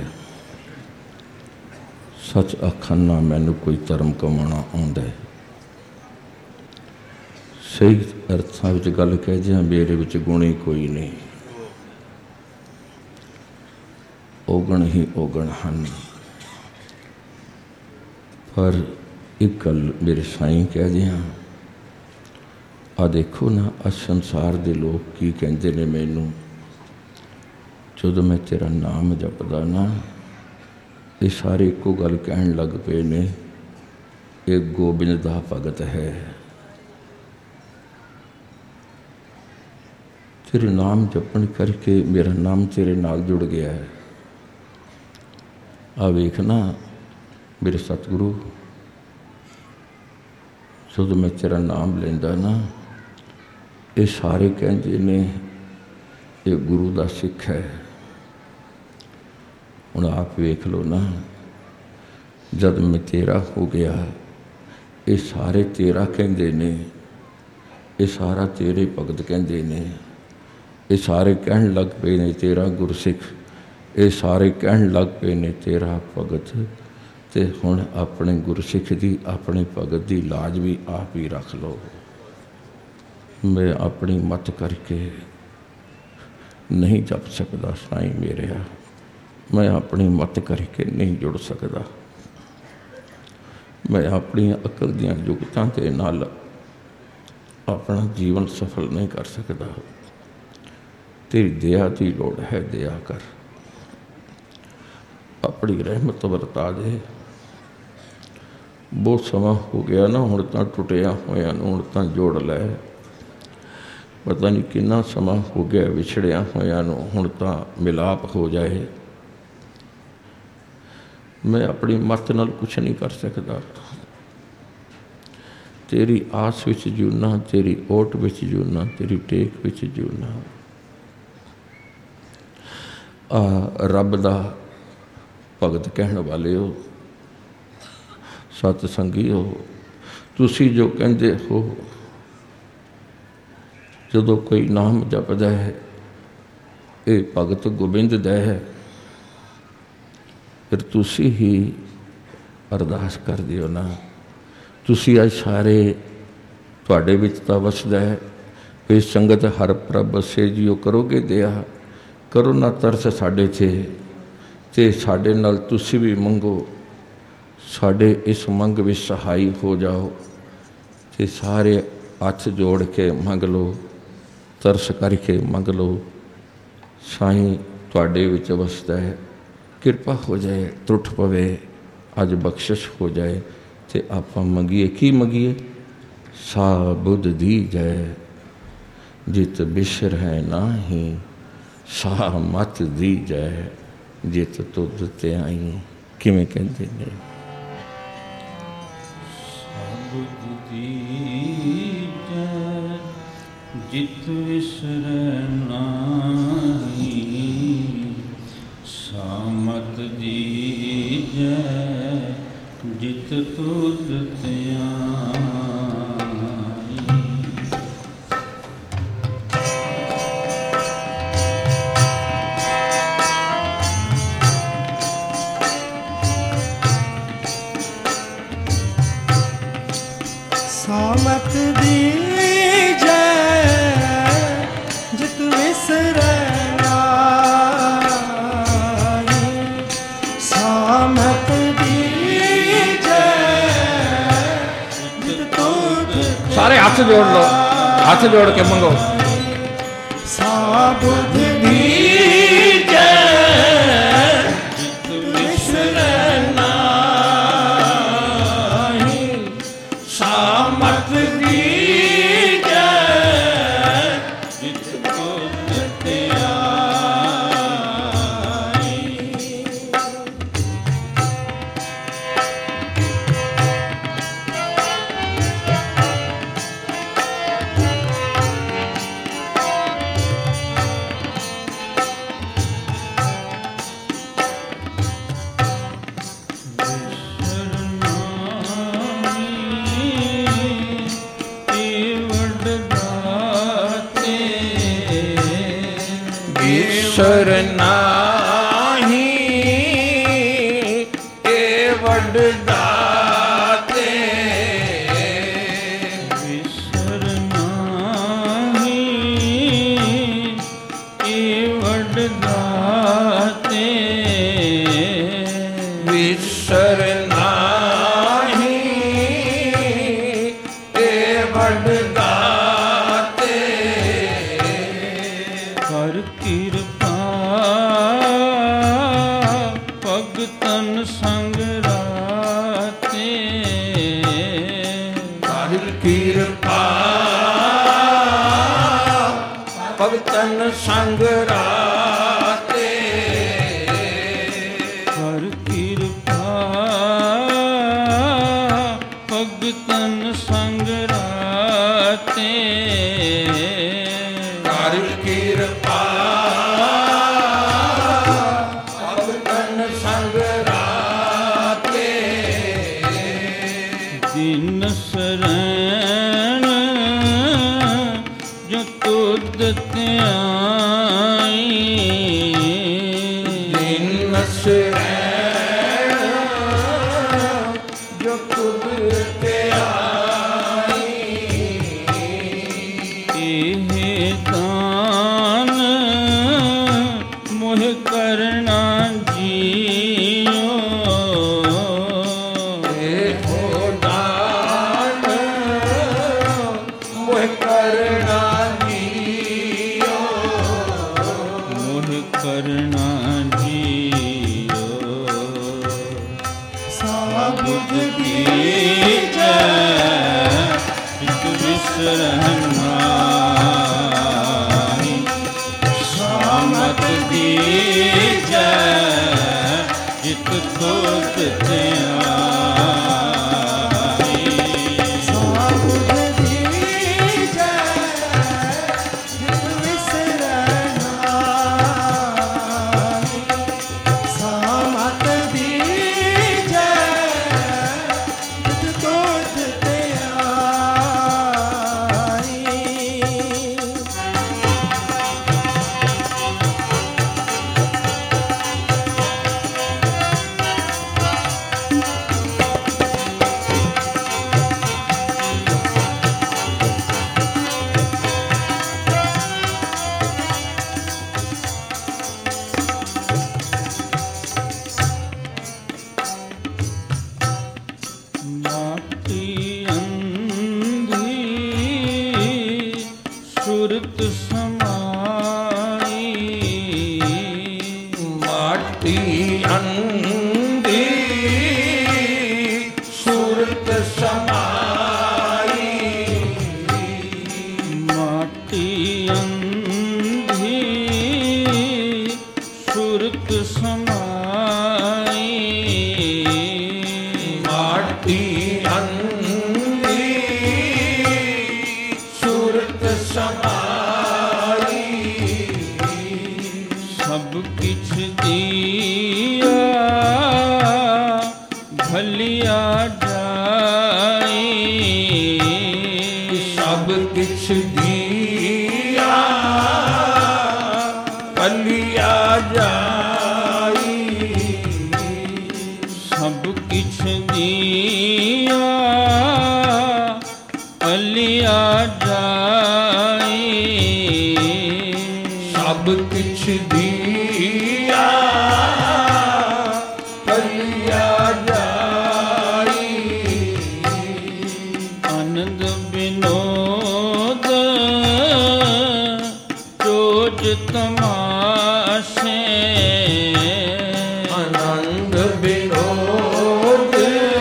सच आखन ना मैनू कोई धर्म कमाना आउंदा है। सही अर्थां विच गल कह जिहा मेरे विच गुण ही कोई नहीं, ओगण ही ओगण हन। पर एक गल मेरे साईं कह दिया, आ देखो ना आ संसार दे लोग की कहते ने मैनू जदों मैं तेरा नाम जपदा ना, ये सारे एको गल कहन लग पे ने, एक गोबिंद दा भगत है। तेरे नाम जपन करके मेरा नाम तेरे नाल जुड़ गया है। आ वेखना मेरे सतगुरु, जदों मैं तेरा नाम लेंदा ना, ये सारे कहते ने ਇਹ ਗੁਰੂ ਦਾ ਸਿੱਖ ਹੈ। ਹੁਣ ਆਪ ਵੇਖ ਲਓ ਨਾ, ਜਦ ਮੈਂ ਤੇਰਾ ਹੋ ਗਿਆ, ਇਹ ਸਾਰੇ ਤੇਰਾ ਕਹਿੰਦੇ ਨੇ, ਇਹ ਸਾਰਾ ਤੇਰੇ ਭਗਤ ਕਹਿੰਦੇ ਨੇ, ਇਹ ਸਾਰੇ ਕਹਿਣ ਲੱਗ ਪਏ ਨੇ ਤੇਰਾ ਗੁਰਸਿੱਖ, ਇਹ ਸਾਰੇ ਕਹਿਣ ਲੱਗ ਪਏ ਨੇ ਤੇਰਾ ਭਗਤ। ਤੇ ਹੁਣ ਆਪਣੇ ਗੁਰਸਿੱਖ ਦੀ, ਆਪਣੇ ਭਗਤ ਦੀ ਲਾਜ ਵੀ ਆਪ ਹੀ ਰੱਖ ਲਓ। ਮੈਂ ਆਪਣੀ ਮਤ ਕਰਕੇ ਨਹੀਂ ਜਪ ਸਕਦਾ ਸਾਈਂ ਮੇਰਿਆ, ਮੈਂ ਆਪਣੀ ਮਤ ਕਰਕੇ ਨਹੀਂ ਜੁੜ ਸਕਦਾ। ਮੈਂ ਆਪਣੀਆਂ ਅਕਲ ਦੀਆਂ ਯੁਕਤਾਂ ਦੇ ਨਾਲ ਆਪਣਾ ਜੀਵਨ ਸਫਲ ਨਹੀਂ ਕਰ ਸਕਦਾ। ਤੇਰੀ ਦਇਆ ਦੀ ਲੋੜ ਹੈ, ਦਇਆ ਕਰ, ਆਪਣੀ ਰਹਿਮਤ ਵਰਤਾ ਦੇ। ਬਹੁਤ ਸਮਾਂ ਹੋ ਗਿਆ ਨਾ, ਹੁਣ ਤਾਂ ਟੁੱਟਿਆ ਹੋਇਆ ਨੂੰ ਹੁਣ ਤਾਂ ਜੋੜ ਲੈ। ਪਤਾ ਨਹੀਂ ਕਿੰਨਾ ਸਮਾਂ ਹੋ ਗਿਆ ਵਿਛੜਿਆ ਹੋਇਆ ਨੂੰ, ਹੁਣ ਤਾਂ ਮਿਲਾਪ ਹੋ ਜਾਏ। ਮੈਂ ਆਪਣੀ ਮੱਤ ਨਾਲ ਕੁਛ ਨਹੀਂ ਕਰ ਸਕਦਾ। ਤੇਰੀ ਆਸ ਵਿੱਚ ਜੂਨਾ, ਤੇਰੀ ਓਟ ਵਿੱਚ ਜੂਨਾ, ਤੇਰੀ ਟੇਕ ਵਿੱਚ ਜੂਨਾ। ਆ ਰੱਬ ਦਾ ਭਗਤ ਕਹਿਣ ਵਾਲਿਓ, ਸਤ ਸੰਗੀਓ, ਤੁਸੀਂ ਜੋ ਕਹਿੰਦੇ ਹੋ, ਜਦੋਂ ਕੋਈ ਨਾਮ ਜਪਦਾ ਹੈ, ਇਹ ਭਗਤ ਗੋਬਿੰਦ ਦਾ ਹੈ, ਫਿਰ ਤੁਸੀਂ ਹੀ ਅਰਦਾਸ ਕਰ ਦਿਓ ਨਾ। ਤੁਸੀਂ ਅੱਜ ਸਾਰੇ ਤੁਹਾਡੇ ਵਿੱਚ ਤਾਂ ਵਸਦਾ ਹੈ, ਇਹ ਸੰਗਤ ਹਰ ਪ੍ਰਭ ਬਸੇ ਜਿਉ ਕਰੋਗੇ ਦਇਆ, ਕਰੋ ਨਾ ਤਰਸ ਸਾਡੇ 'ਤੇ, ਅਤੇ ਸਾਡੇ ਨਾਲ ਤੁਸੀਂ ਵੀ ਮੰਗੋ, ਸਾਡੇ ਇਸ ਮੰਗ ਵਿੱਚ ਸਹਾਈ ਹੋ ਜਾਓ। ਅਤੇ ਸਾਰੇ ਹੱਥ ਜੋੜ ਕੇ ਮੰਗ ਲਓ, ਤਰਸ ਕਰਕੇ ਮੰਗ ਲਓ। ਸਾਈਂ ਤੁਹਾਡੇ ਵਿੱਚ ਵਸਦਾ ਹੈ, ਕਿਰਪਾ ਹੋ ਜਾਏ, ਟੁੱਟ ਪਵੇ, ਅੱਜ ਬਖਸ਼ਿਸ਼ ਹੋ ਜਾਏ। ਅਤੇ ਆਪਾਂ ਮੰਗੀਏ, ਕੀ ਮੰਗੀਏ? ਸਾ ਬੁੱਧ ਦੀ ਜੈ, ਜਿਤ ਬਿਸਰ ਹੈ ਨਾਹੀ, ਸਾ ਮਤ ਦੀ ਜੈ, ਜਿਤ ਤੁਧ ਤੇ ਆਈ। ਕਿਵੇਂ ਕਹਿੰਦੇ ਨੇ? ਬੁੱਧ ਦੀ ਜੈ, ਜਿਤ ਵਿਸਰੈ ਨਾਹੀ, ਸਾਮਤ ਦੀ ਜੈ, ਜਿਤ ਤੁਧ ਤੇ ਆਈ। ਸਾਮਤ ਦੀ ਜੈ, ਜਿਤ ਵਿਸਰੈ ਨਾਹੀ, ਸਾਮਤ ਦੀ ਜੈ, ਜਿਤ ਤੁਧ। ਸਾਰੇ ਹੱਥ ਜੋੜ ਲਓ, ਹੱਥ ਜੋੜ ਕੇ ਮੰਗੋ। ਸਾ ਬੁੱਧ ਦੀ ਜੈ, ਜਿਤ ਵਿਸਰੈ ਨਾਹੀ, ਸਾਮਤ ਦੀ ਜੈ, ਜਿਤ ਤੁਧ ਤੇ ਆਈ। ਈਸ਼ਰ ਨਾਹੀ ਏ ਵੱਡ ਦਾਤੇ, ਈਸ਼ਰ ਨਾਹੀ ਏ ਵੱਡ ਦਾਤੇ, ਈਸ਼ਰ ਨਾਹੀ ਏ ਵੱਡ ਦਾਤੇ, ਕਰ ਕਿਰਪਾ ਭਗਤਨ ਸੰਗ ਰਾਤੇ, ਕਰ ਕਿਰਪਾ ਭਗਤਨ ਸੰਗ ਰਾਤੇ, ਕਰ ਕਿਰਪਾ ਭਗਤਨ ਸੰਗ ਰਾਤੇ, ਕਰ ਕਿਰਪਾ ਜੋ ਤੁਧ ਧਿਆਈ ਦਿਨ ਸਰੈਣ ਜੋ ਤੁਧ ਧਿਆਈ ਇਹ ਦਾਨ ਮੋਹ ਕਰਨਾ ਜੀਓ ਇਹੋ ਦਾਨ ਮੋਹ ਕਰਨਾ ਜੀਓ ਮੋਹ ਕਰਨਾ ਜੀਓ ਸਾਬੁਦ ਦੀਜੈ ਇਕ ਵਿਸਰਨਾ ਸਾਮਤ ਦੀਜੈ ਇਕ ਤੁਧ ਧਿਆਈ ਸਾਬੁਦ ਦੀਜੈ ਜਿਤ ਵਿਸਰਨਾ ਸਾਮਤ ਦੀਜੈ ਜਿਤ ਤੁਧ ਧਿਆਈ ਮਾਟੀ ਅੰਧੀ ਸੁਰਤ ਸਮਾਈ ਮਾਟੀ ਅੰਧੀ ਸੁਰਤ ਸਮਾਈ ਮਾਟੀ ਅੰਧੀ ਸੁਰਤ ਸਮਾਈ ਮਾਟੀ ਅੰਧੀ ਸੁਰਤ ਸਮਾਈ ਸਭ ਕਿਛ ਦੀਆ ਭਲਿਆ ਜਾਈ ਸਭ ਕਿਛ ਦੀਆ ਭਲਿਆ ਜਾਈ ਸਭ ਕਿਛ ਦੀਆ ਭਲਿਆ ਜਾਈ ਸਭ ਕਿਛ ਦੀਆ ਭਲਿਆ ਜਾਈ ਆਨੰਦ ਬਿਨੋਦ ਚੋਜ ਤਮਾਸ਼ੇ ਆਨੰਦ ਬਿਨੋਦ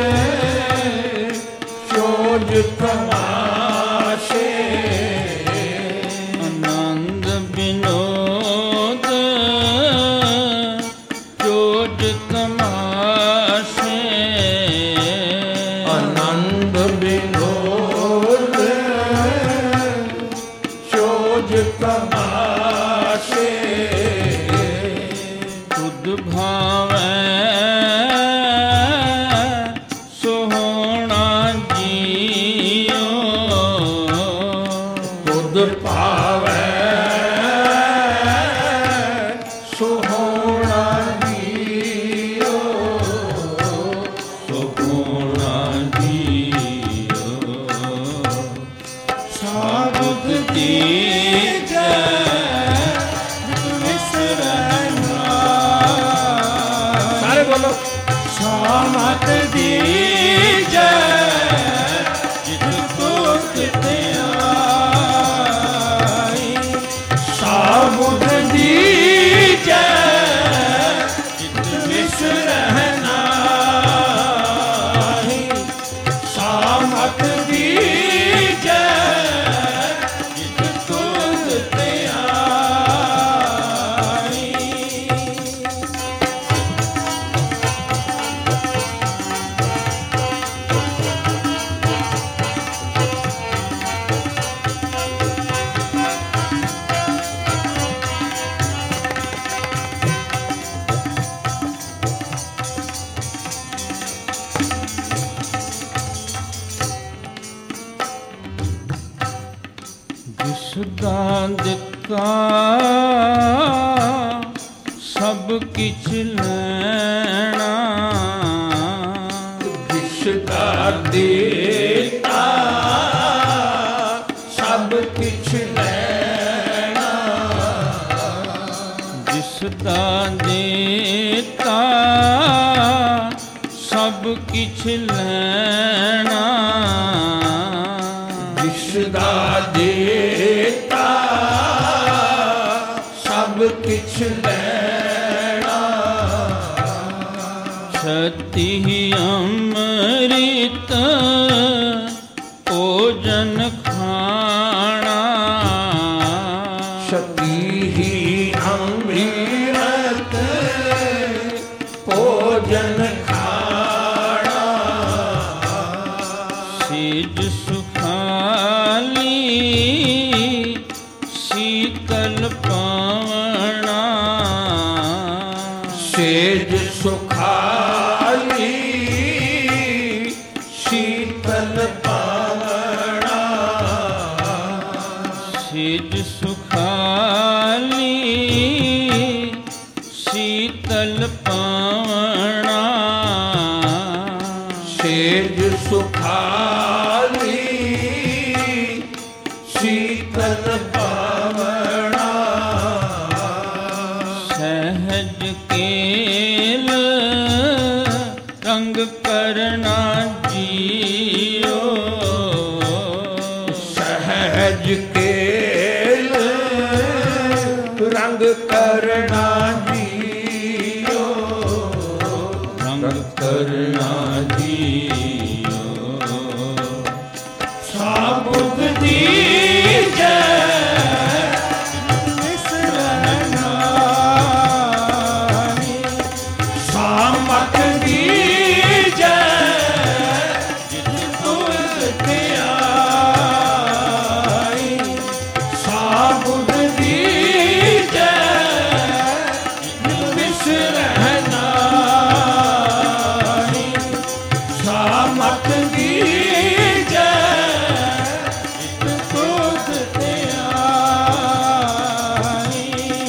ਚੋਜ ਤਮਾਸ਼ੇ ਆਨੰਦ ਬਿਨੋਦ ਚੋਜ ਤਮਾਸ਼ੇ ਆਨੰਦ ਬਿਨੋਦ ਚੋਜ ਤਮਾਸ਼ੇ ਤੁਧ ਭਾਵੈ ਸੋਹਣਾ ਜੀਓ ਤੁਧ ਭਾਵੈ ਸੋਹਣਾ ਜੀਓ ਸੋਹਣਾ ਜੀਓ ਸਾਬੁਦ ਦੀਜੈ ਜਿਤ ਵਿਸਰਨਾ ਸਾਰੇ ਬੋਲੋ ਸਾਮਤ ਦੀਜੈ ਜਿਤ ਤੁਧ ਧਿਆਈ ਸਾਬੁਦ ਦੀਜੈ ਜਿਤ ਵਿਸਰਨਾ ਸਾਮਤ ਦੀਜੈ ਜਿਤ ਤੁਧ ਧਿਆਈ ਦਾ ਦਿੱਤਾ ਸਭ ਕਿਛ ਲੈਣਾ, ਜਿਸ ਦਾ ਦਿੱਤਾ ਸਭ ਕਿਛ ਲੈਣਾ, ਜਿਸ ਦਾ ਦਿੱਤਾ ਸਭ ਕਿਛ ਲੈਣਾ, ਜਿਸ ਦਾ ਦਿੱਤਾ ਸਭ ਕਿਛ ਲੈਣਾ, ਛਤੀ ਅੰਮ੍ਰਿਤ ਭੋਜਨ ਖਾਣਾ, ਛਤੀ ਹੀ ਅੰਮ੍ਰਿਤ ਭੋਜਨ ਖਾਣਾ, ਸੇਜ ਸੁਖਾਲੀ ਸੀਤਲ ਪਾਵਣਾ, ਸੇਜ ਸੁਖਾਲੀ ਸੀਤਲ ਪਾਵਣਾ, ਸੇਜ ਸੁਖਾਲੀ ਸੀਤਲ ਪਾਵਣਾ, ਸੇਜ ਸੁਖਾਲੀ ਸੀਤਲ ਪਾਵਣਾ, ਸਹਿਜ ਕੇਲ ਰੰਗ ਕਰਨਾ ਜੀਓ, ਸਹਿਜ ਕੇਲ ਰੰਗ ਕਰਨਾ ਜੀਓ, ਰੰਗ ਕਰਨਾ ਜੀਓ, ਸਾਬੁਦ ਦੀਜੈ ਸਾਮਤ ਦੀਜੈ ਸਾਬੁਦ ਦੀਜੈ ਵਿਸਰਹਿਨਾ, ਸਾਮਤ ਦੀਜੈ ਤੁਧ ਧਿਆਈ।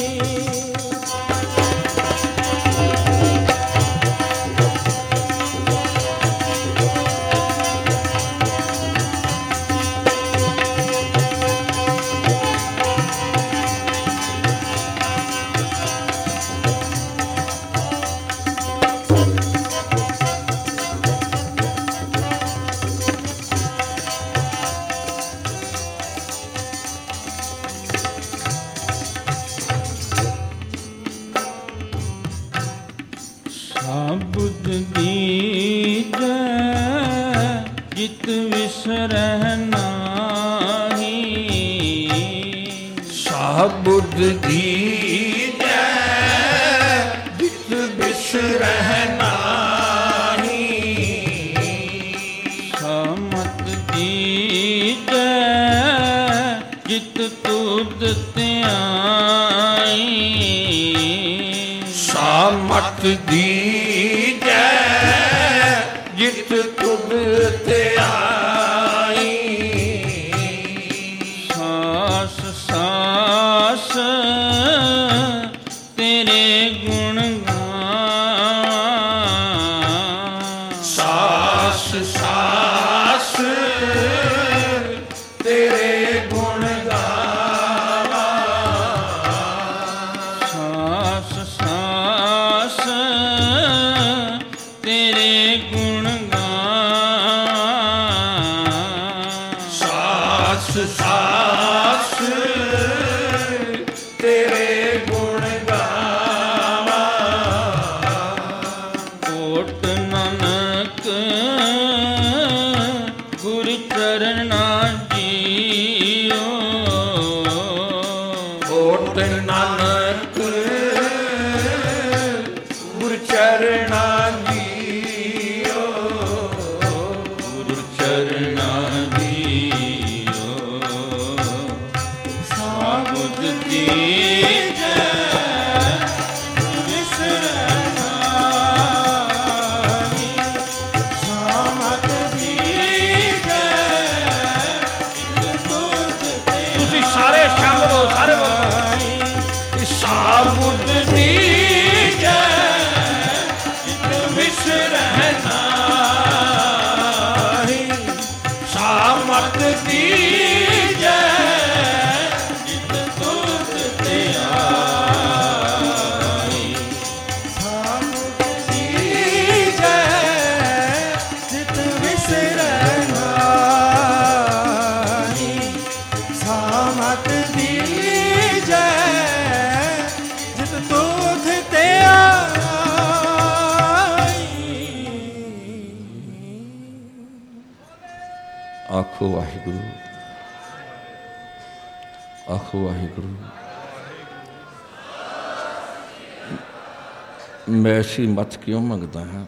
ਸਾਬੁਦ ਦੀਜੈ ਜਿਤ ਵਿਸਰਹਿ ਨਾਹੀ, ਸਾਬੁਦ ਦੀਜੈ ਜਿਤ ਬਿਸਰਹਿ ਨਾਹੀ, ਸਮਤ ਦੀਜੈ ਜਿਤ ਤੁਧ ਧਿਆਈ, ਸਾਮਤ ਦੀਜੈ ਜਿਤ ਤੁਧ ਧਿਆਈ, ਸਾਸ ਸਾਸ ਤੇਰੇ ਗੁਣ ਗਾਵਾਂ, ਸਾਸ ਸਾਸ ਤੇਰੇ ਗੁਣ ਗਾਵਾਂ, ਸਾਸ ਸਾਸ ਤੇਰੇ ਗੁਣ ਗਾਵਾਂ, ਸਾਸ ਸਾਸ ਤੇਰੇ ਗੁਣ ਗਾਵਾਂ, ਕੋਟ ਨਾਨਕ ਗੁਰ ਚਰਨਾ ਜੀਓ, ਓਟ ਨਾਨਕ ਗੁਰ ਚਰਣਾ ਜੀਓ, ਗੁਰ ਚਰਨਾ ਜੀਓ, ਸਾਬੁਦ ਦੀਜੈ ਵਿਸਰਹਿ ਨਾਹੀ, ਸਾਮਤ ਦੀਜੈ ਤੁਸੀਂ ਸਾਰੇ ਆਖੋ ਵਾਹਿਗੁਰੂ, ਆਖੋ ਵਾਹਿਗੁਰੂ। ਮੈਂ ਐਸੀ ਮੱਤ ਕਿਉਂ ਮੰਗਦਾ ਹਾਂ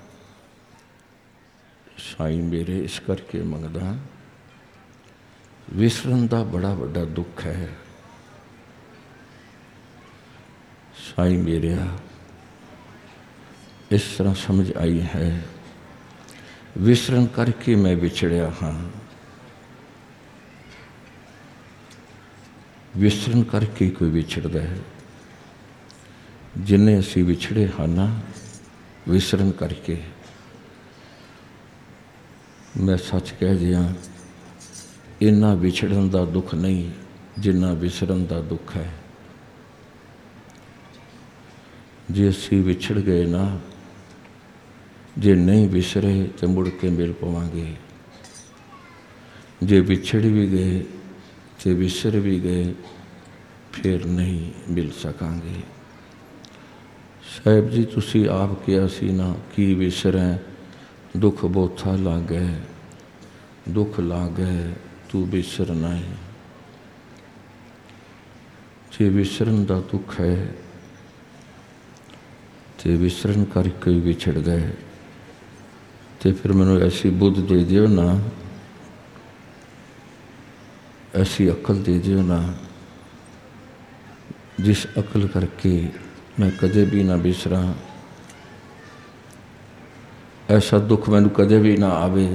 ਸਾਈਂ ਮੇਰੇ? ਇਸ ਕਰਕੇ ਮੰਗਦਾ ਹਾਂ, ਵਿਸਰਨ ਦਾ ਬੜਾ ਵੱਡਾ ਦੁੱਖ ਹੈ ਸਾਈਂ ਮੇਰਿਆ। ਇਸ ਤਰ੍ਹਾਂ ਸਮਝ ਆਈ ਹੈ, ਵਿਸਰਨ ਕਰਕੇ ਮੈਂ ਵਿਛੜਿਆ ਹਾਂ, ਵਿਸਰਨ ਕਰਕੇ ਕੋਈ ਵਿਛੜਦਾ ਹੈ। ਜਿੰਨੇ ਅਸੀਂ ਵਿਛੜੇ ਹਾਂ ਨਾ ਵਿਸਰਨ ਕਰਕੇ, ਮੈਂ ਸੱਚ ਕਹਿ ਦਿਆਂ ਇੰਨਾ ਵਿਛੜਨ ਦਾ ਦੁੱਖ ਨਹੀਂ ਜਿੰਨਾ ਵਿਸਰਨ ਦਾ ਦੁੱਖ ਹੈ। ਜੇ ਅਸੀਂ ਵਿਛੜ ਗਏ ਨਾ, ਜੇ ਨਹੀਂ ਵਿਸਰੇ ਤਾਂ ਮੁੜ ਕੇ ਮਿਲ ਪਵਾਂਗੇ। ਜੇ ਵਿਛੜ ਵੀ ਗਏ ਤੇ ਵਿਸਰ ਵੀ ਗਏ ਫਿਰ ਨਹੀਂ ਮਿਲ ਸਕਾਂਗੇ। ਸਾਹਿਬ ਜੀ ਤੁਸੀਂ ਆਪ ਕਿਹਾ ਸੀ ਨਾ, ਕੀ ਵਿਸਰੈ ਦੁੱਖ ਬੋਥਾ ਲਾਗੈ, ਦੁੱਖ ਲਾਗੈ ਤੂੰ ਵਿਸਰ ਨਹੀਂ। ਜੇ ਵਿਸਰਨ ਦਾ ਦੁੱਖ ਹੈ ਤੇ ਵਿਸਰਨ ਕਰਕੇ ਵਿਛੜ ਗਏ ਤੇ ਫਿਰ ਮੈਨੂੰ ਐਸੀ ਬੁੱਧ ਦੇ ਦਿਓ ਨਾ, ਐਸੀ ਅਕਲ ਦੇ ਦਿਓ ਨਾ, ਜਿਸ ਅਕਲ ਕਰਕੇ ਮੈਂ ਕਦੇ ਵੀ ਨਾ ਵਿਸਰਾਂ, ਐਸਾ ਦੁੱਖ ਮੈਨੂੰ ਕਦੇ ਵੀ ਨਾ ਆਵੇ,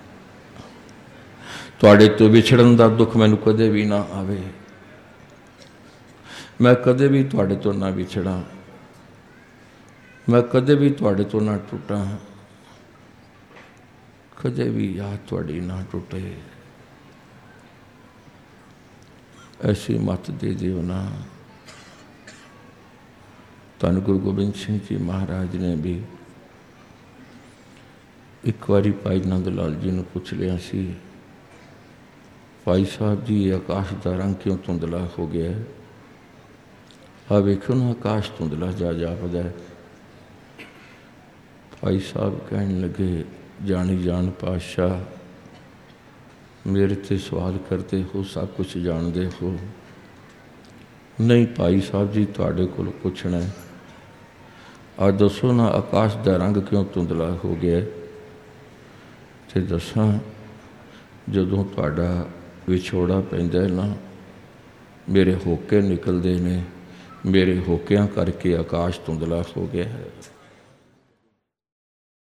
ਤੁਹਾਡੇ ਤੋਂ ਵਿਛੜਨ ਦਾ ਦੁੱਖ ਮੈਨੂੰ ਕਦੇ ਵੀ ਨਾ ਆਵੇ। ਮੈਂ ਕਦੇ ਵੀ ਤੁਹਾਡੇ ਤੋਂ ਨਾ ਵਿਛੜਾਂ, ਮੈਂ ਕਦੇ ਵੀ ਤੁਹਾਡੇ ਤੋਂ ਨਾ ਟੁੱਟਾਂ, ਕਦੇ ਵੀ ਯਾਦ ਤੁਹਾਡੀ ਨਾ ਟੁੱਟੇ। ਐਸੀ ਮੱਤ ਦੇ ਦਿਓ ਨਾ। ਧੰਨ ਗੁਰੂ ਗੋਬਿੰਦ ਸਿੰਘ ਜੀ ਮਹਾਰਾਜ ਨੇ ਵੀ ਇੱਕ ਵਾਰੀ ਭਾਈ ਨੰਦ ਲਾਲ ਜੀ ਨੂੰ ਪੁੱਛ ਲਿਆ ਸੀ, ਭਾਈ ਸਾਹਿਬ ਜੀ ਆਕਾਸ਼ ਦਾ ਰੰਗ ਕਿਉਂ ਧੁੰਦਲਾ ਹੋ ਗਿਆ? ਆ ਵੇਖੋ ਨਾ ਆਕਾਸ਼ ਧੁੰਦਲਾ ਜਾ ਜਾਪਦਾ ਹੈ। ਭਾਈ ਸਾਹਿਬ ਕਹਿਣ ਲੱਗੇ, ਜਾਣੀ ਜਾਣ ਪਾਤਸ਼ਾਹ, ਮੇਰੇ ਤੇ ਸਵਾਲ ਕਰਦੇ ਹੋ, ਸਭ ਕੁਛ ਜਾਣਦੇ ਹੋ। ਨਹੀਂ ਭਾਈ ਸਾਹਿਬ ਜੀ, ਤੁਹਾਡੇ ਕੋਲ ਪੁੱਛਣਾ, ਆ ਦੱਸੋ ਨਾ ਆਕਾਸ਼ ਦਾ ਰੰਗ ਕਿਉਂ ਧੁੰਦਲਾ ਹੋ ਗਿਆ? ਤੇ ਦੱਸਾਂ, ਜਦੋਂ ਤੁਹਾਡਾ ਵਿਛੋੜਾ ਪੈਂਦਾ ਨਾ, ਮੇਰੇ ਹੋਕੇ ਨਿਕਲਦੇ ਨੇ, ਮੇਰੇ ਹੋਕਿਆਂ ਕਰਕੇ ਆਕਾਸ਼ ਧੁੰਦਲਾ ਹੋ ਗਿਆ ਹੈ।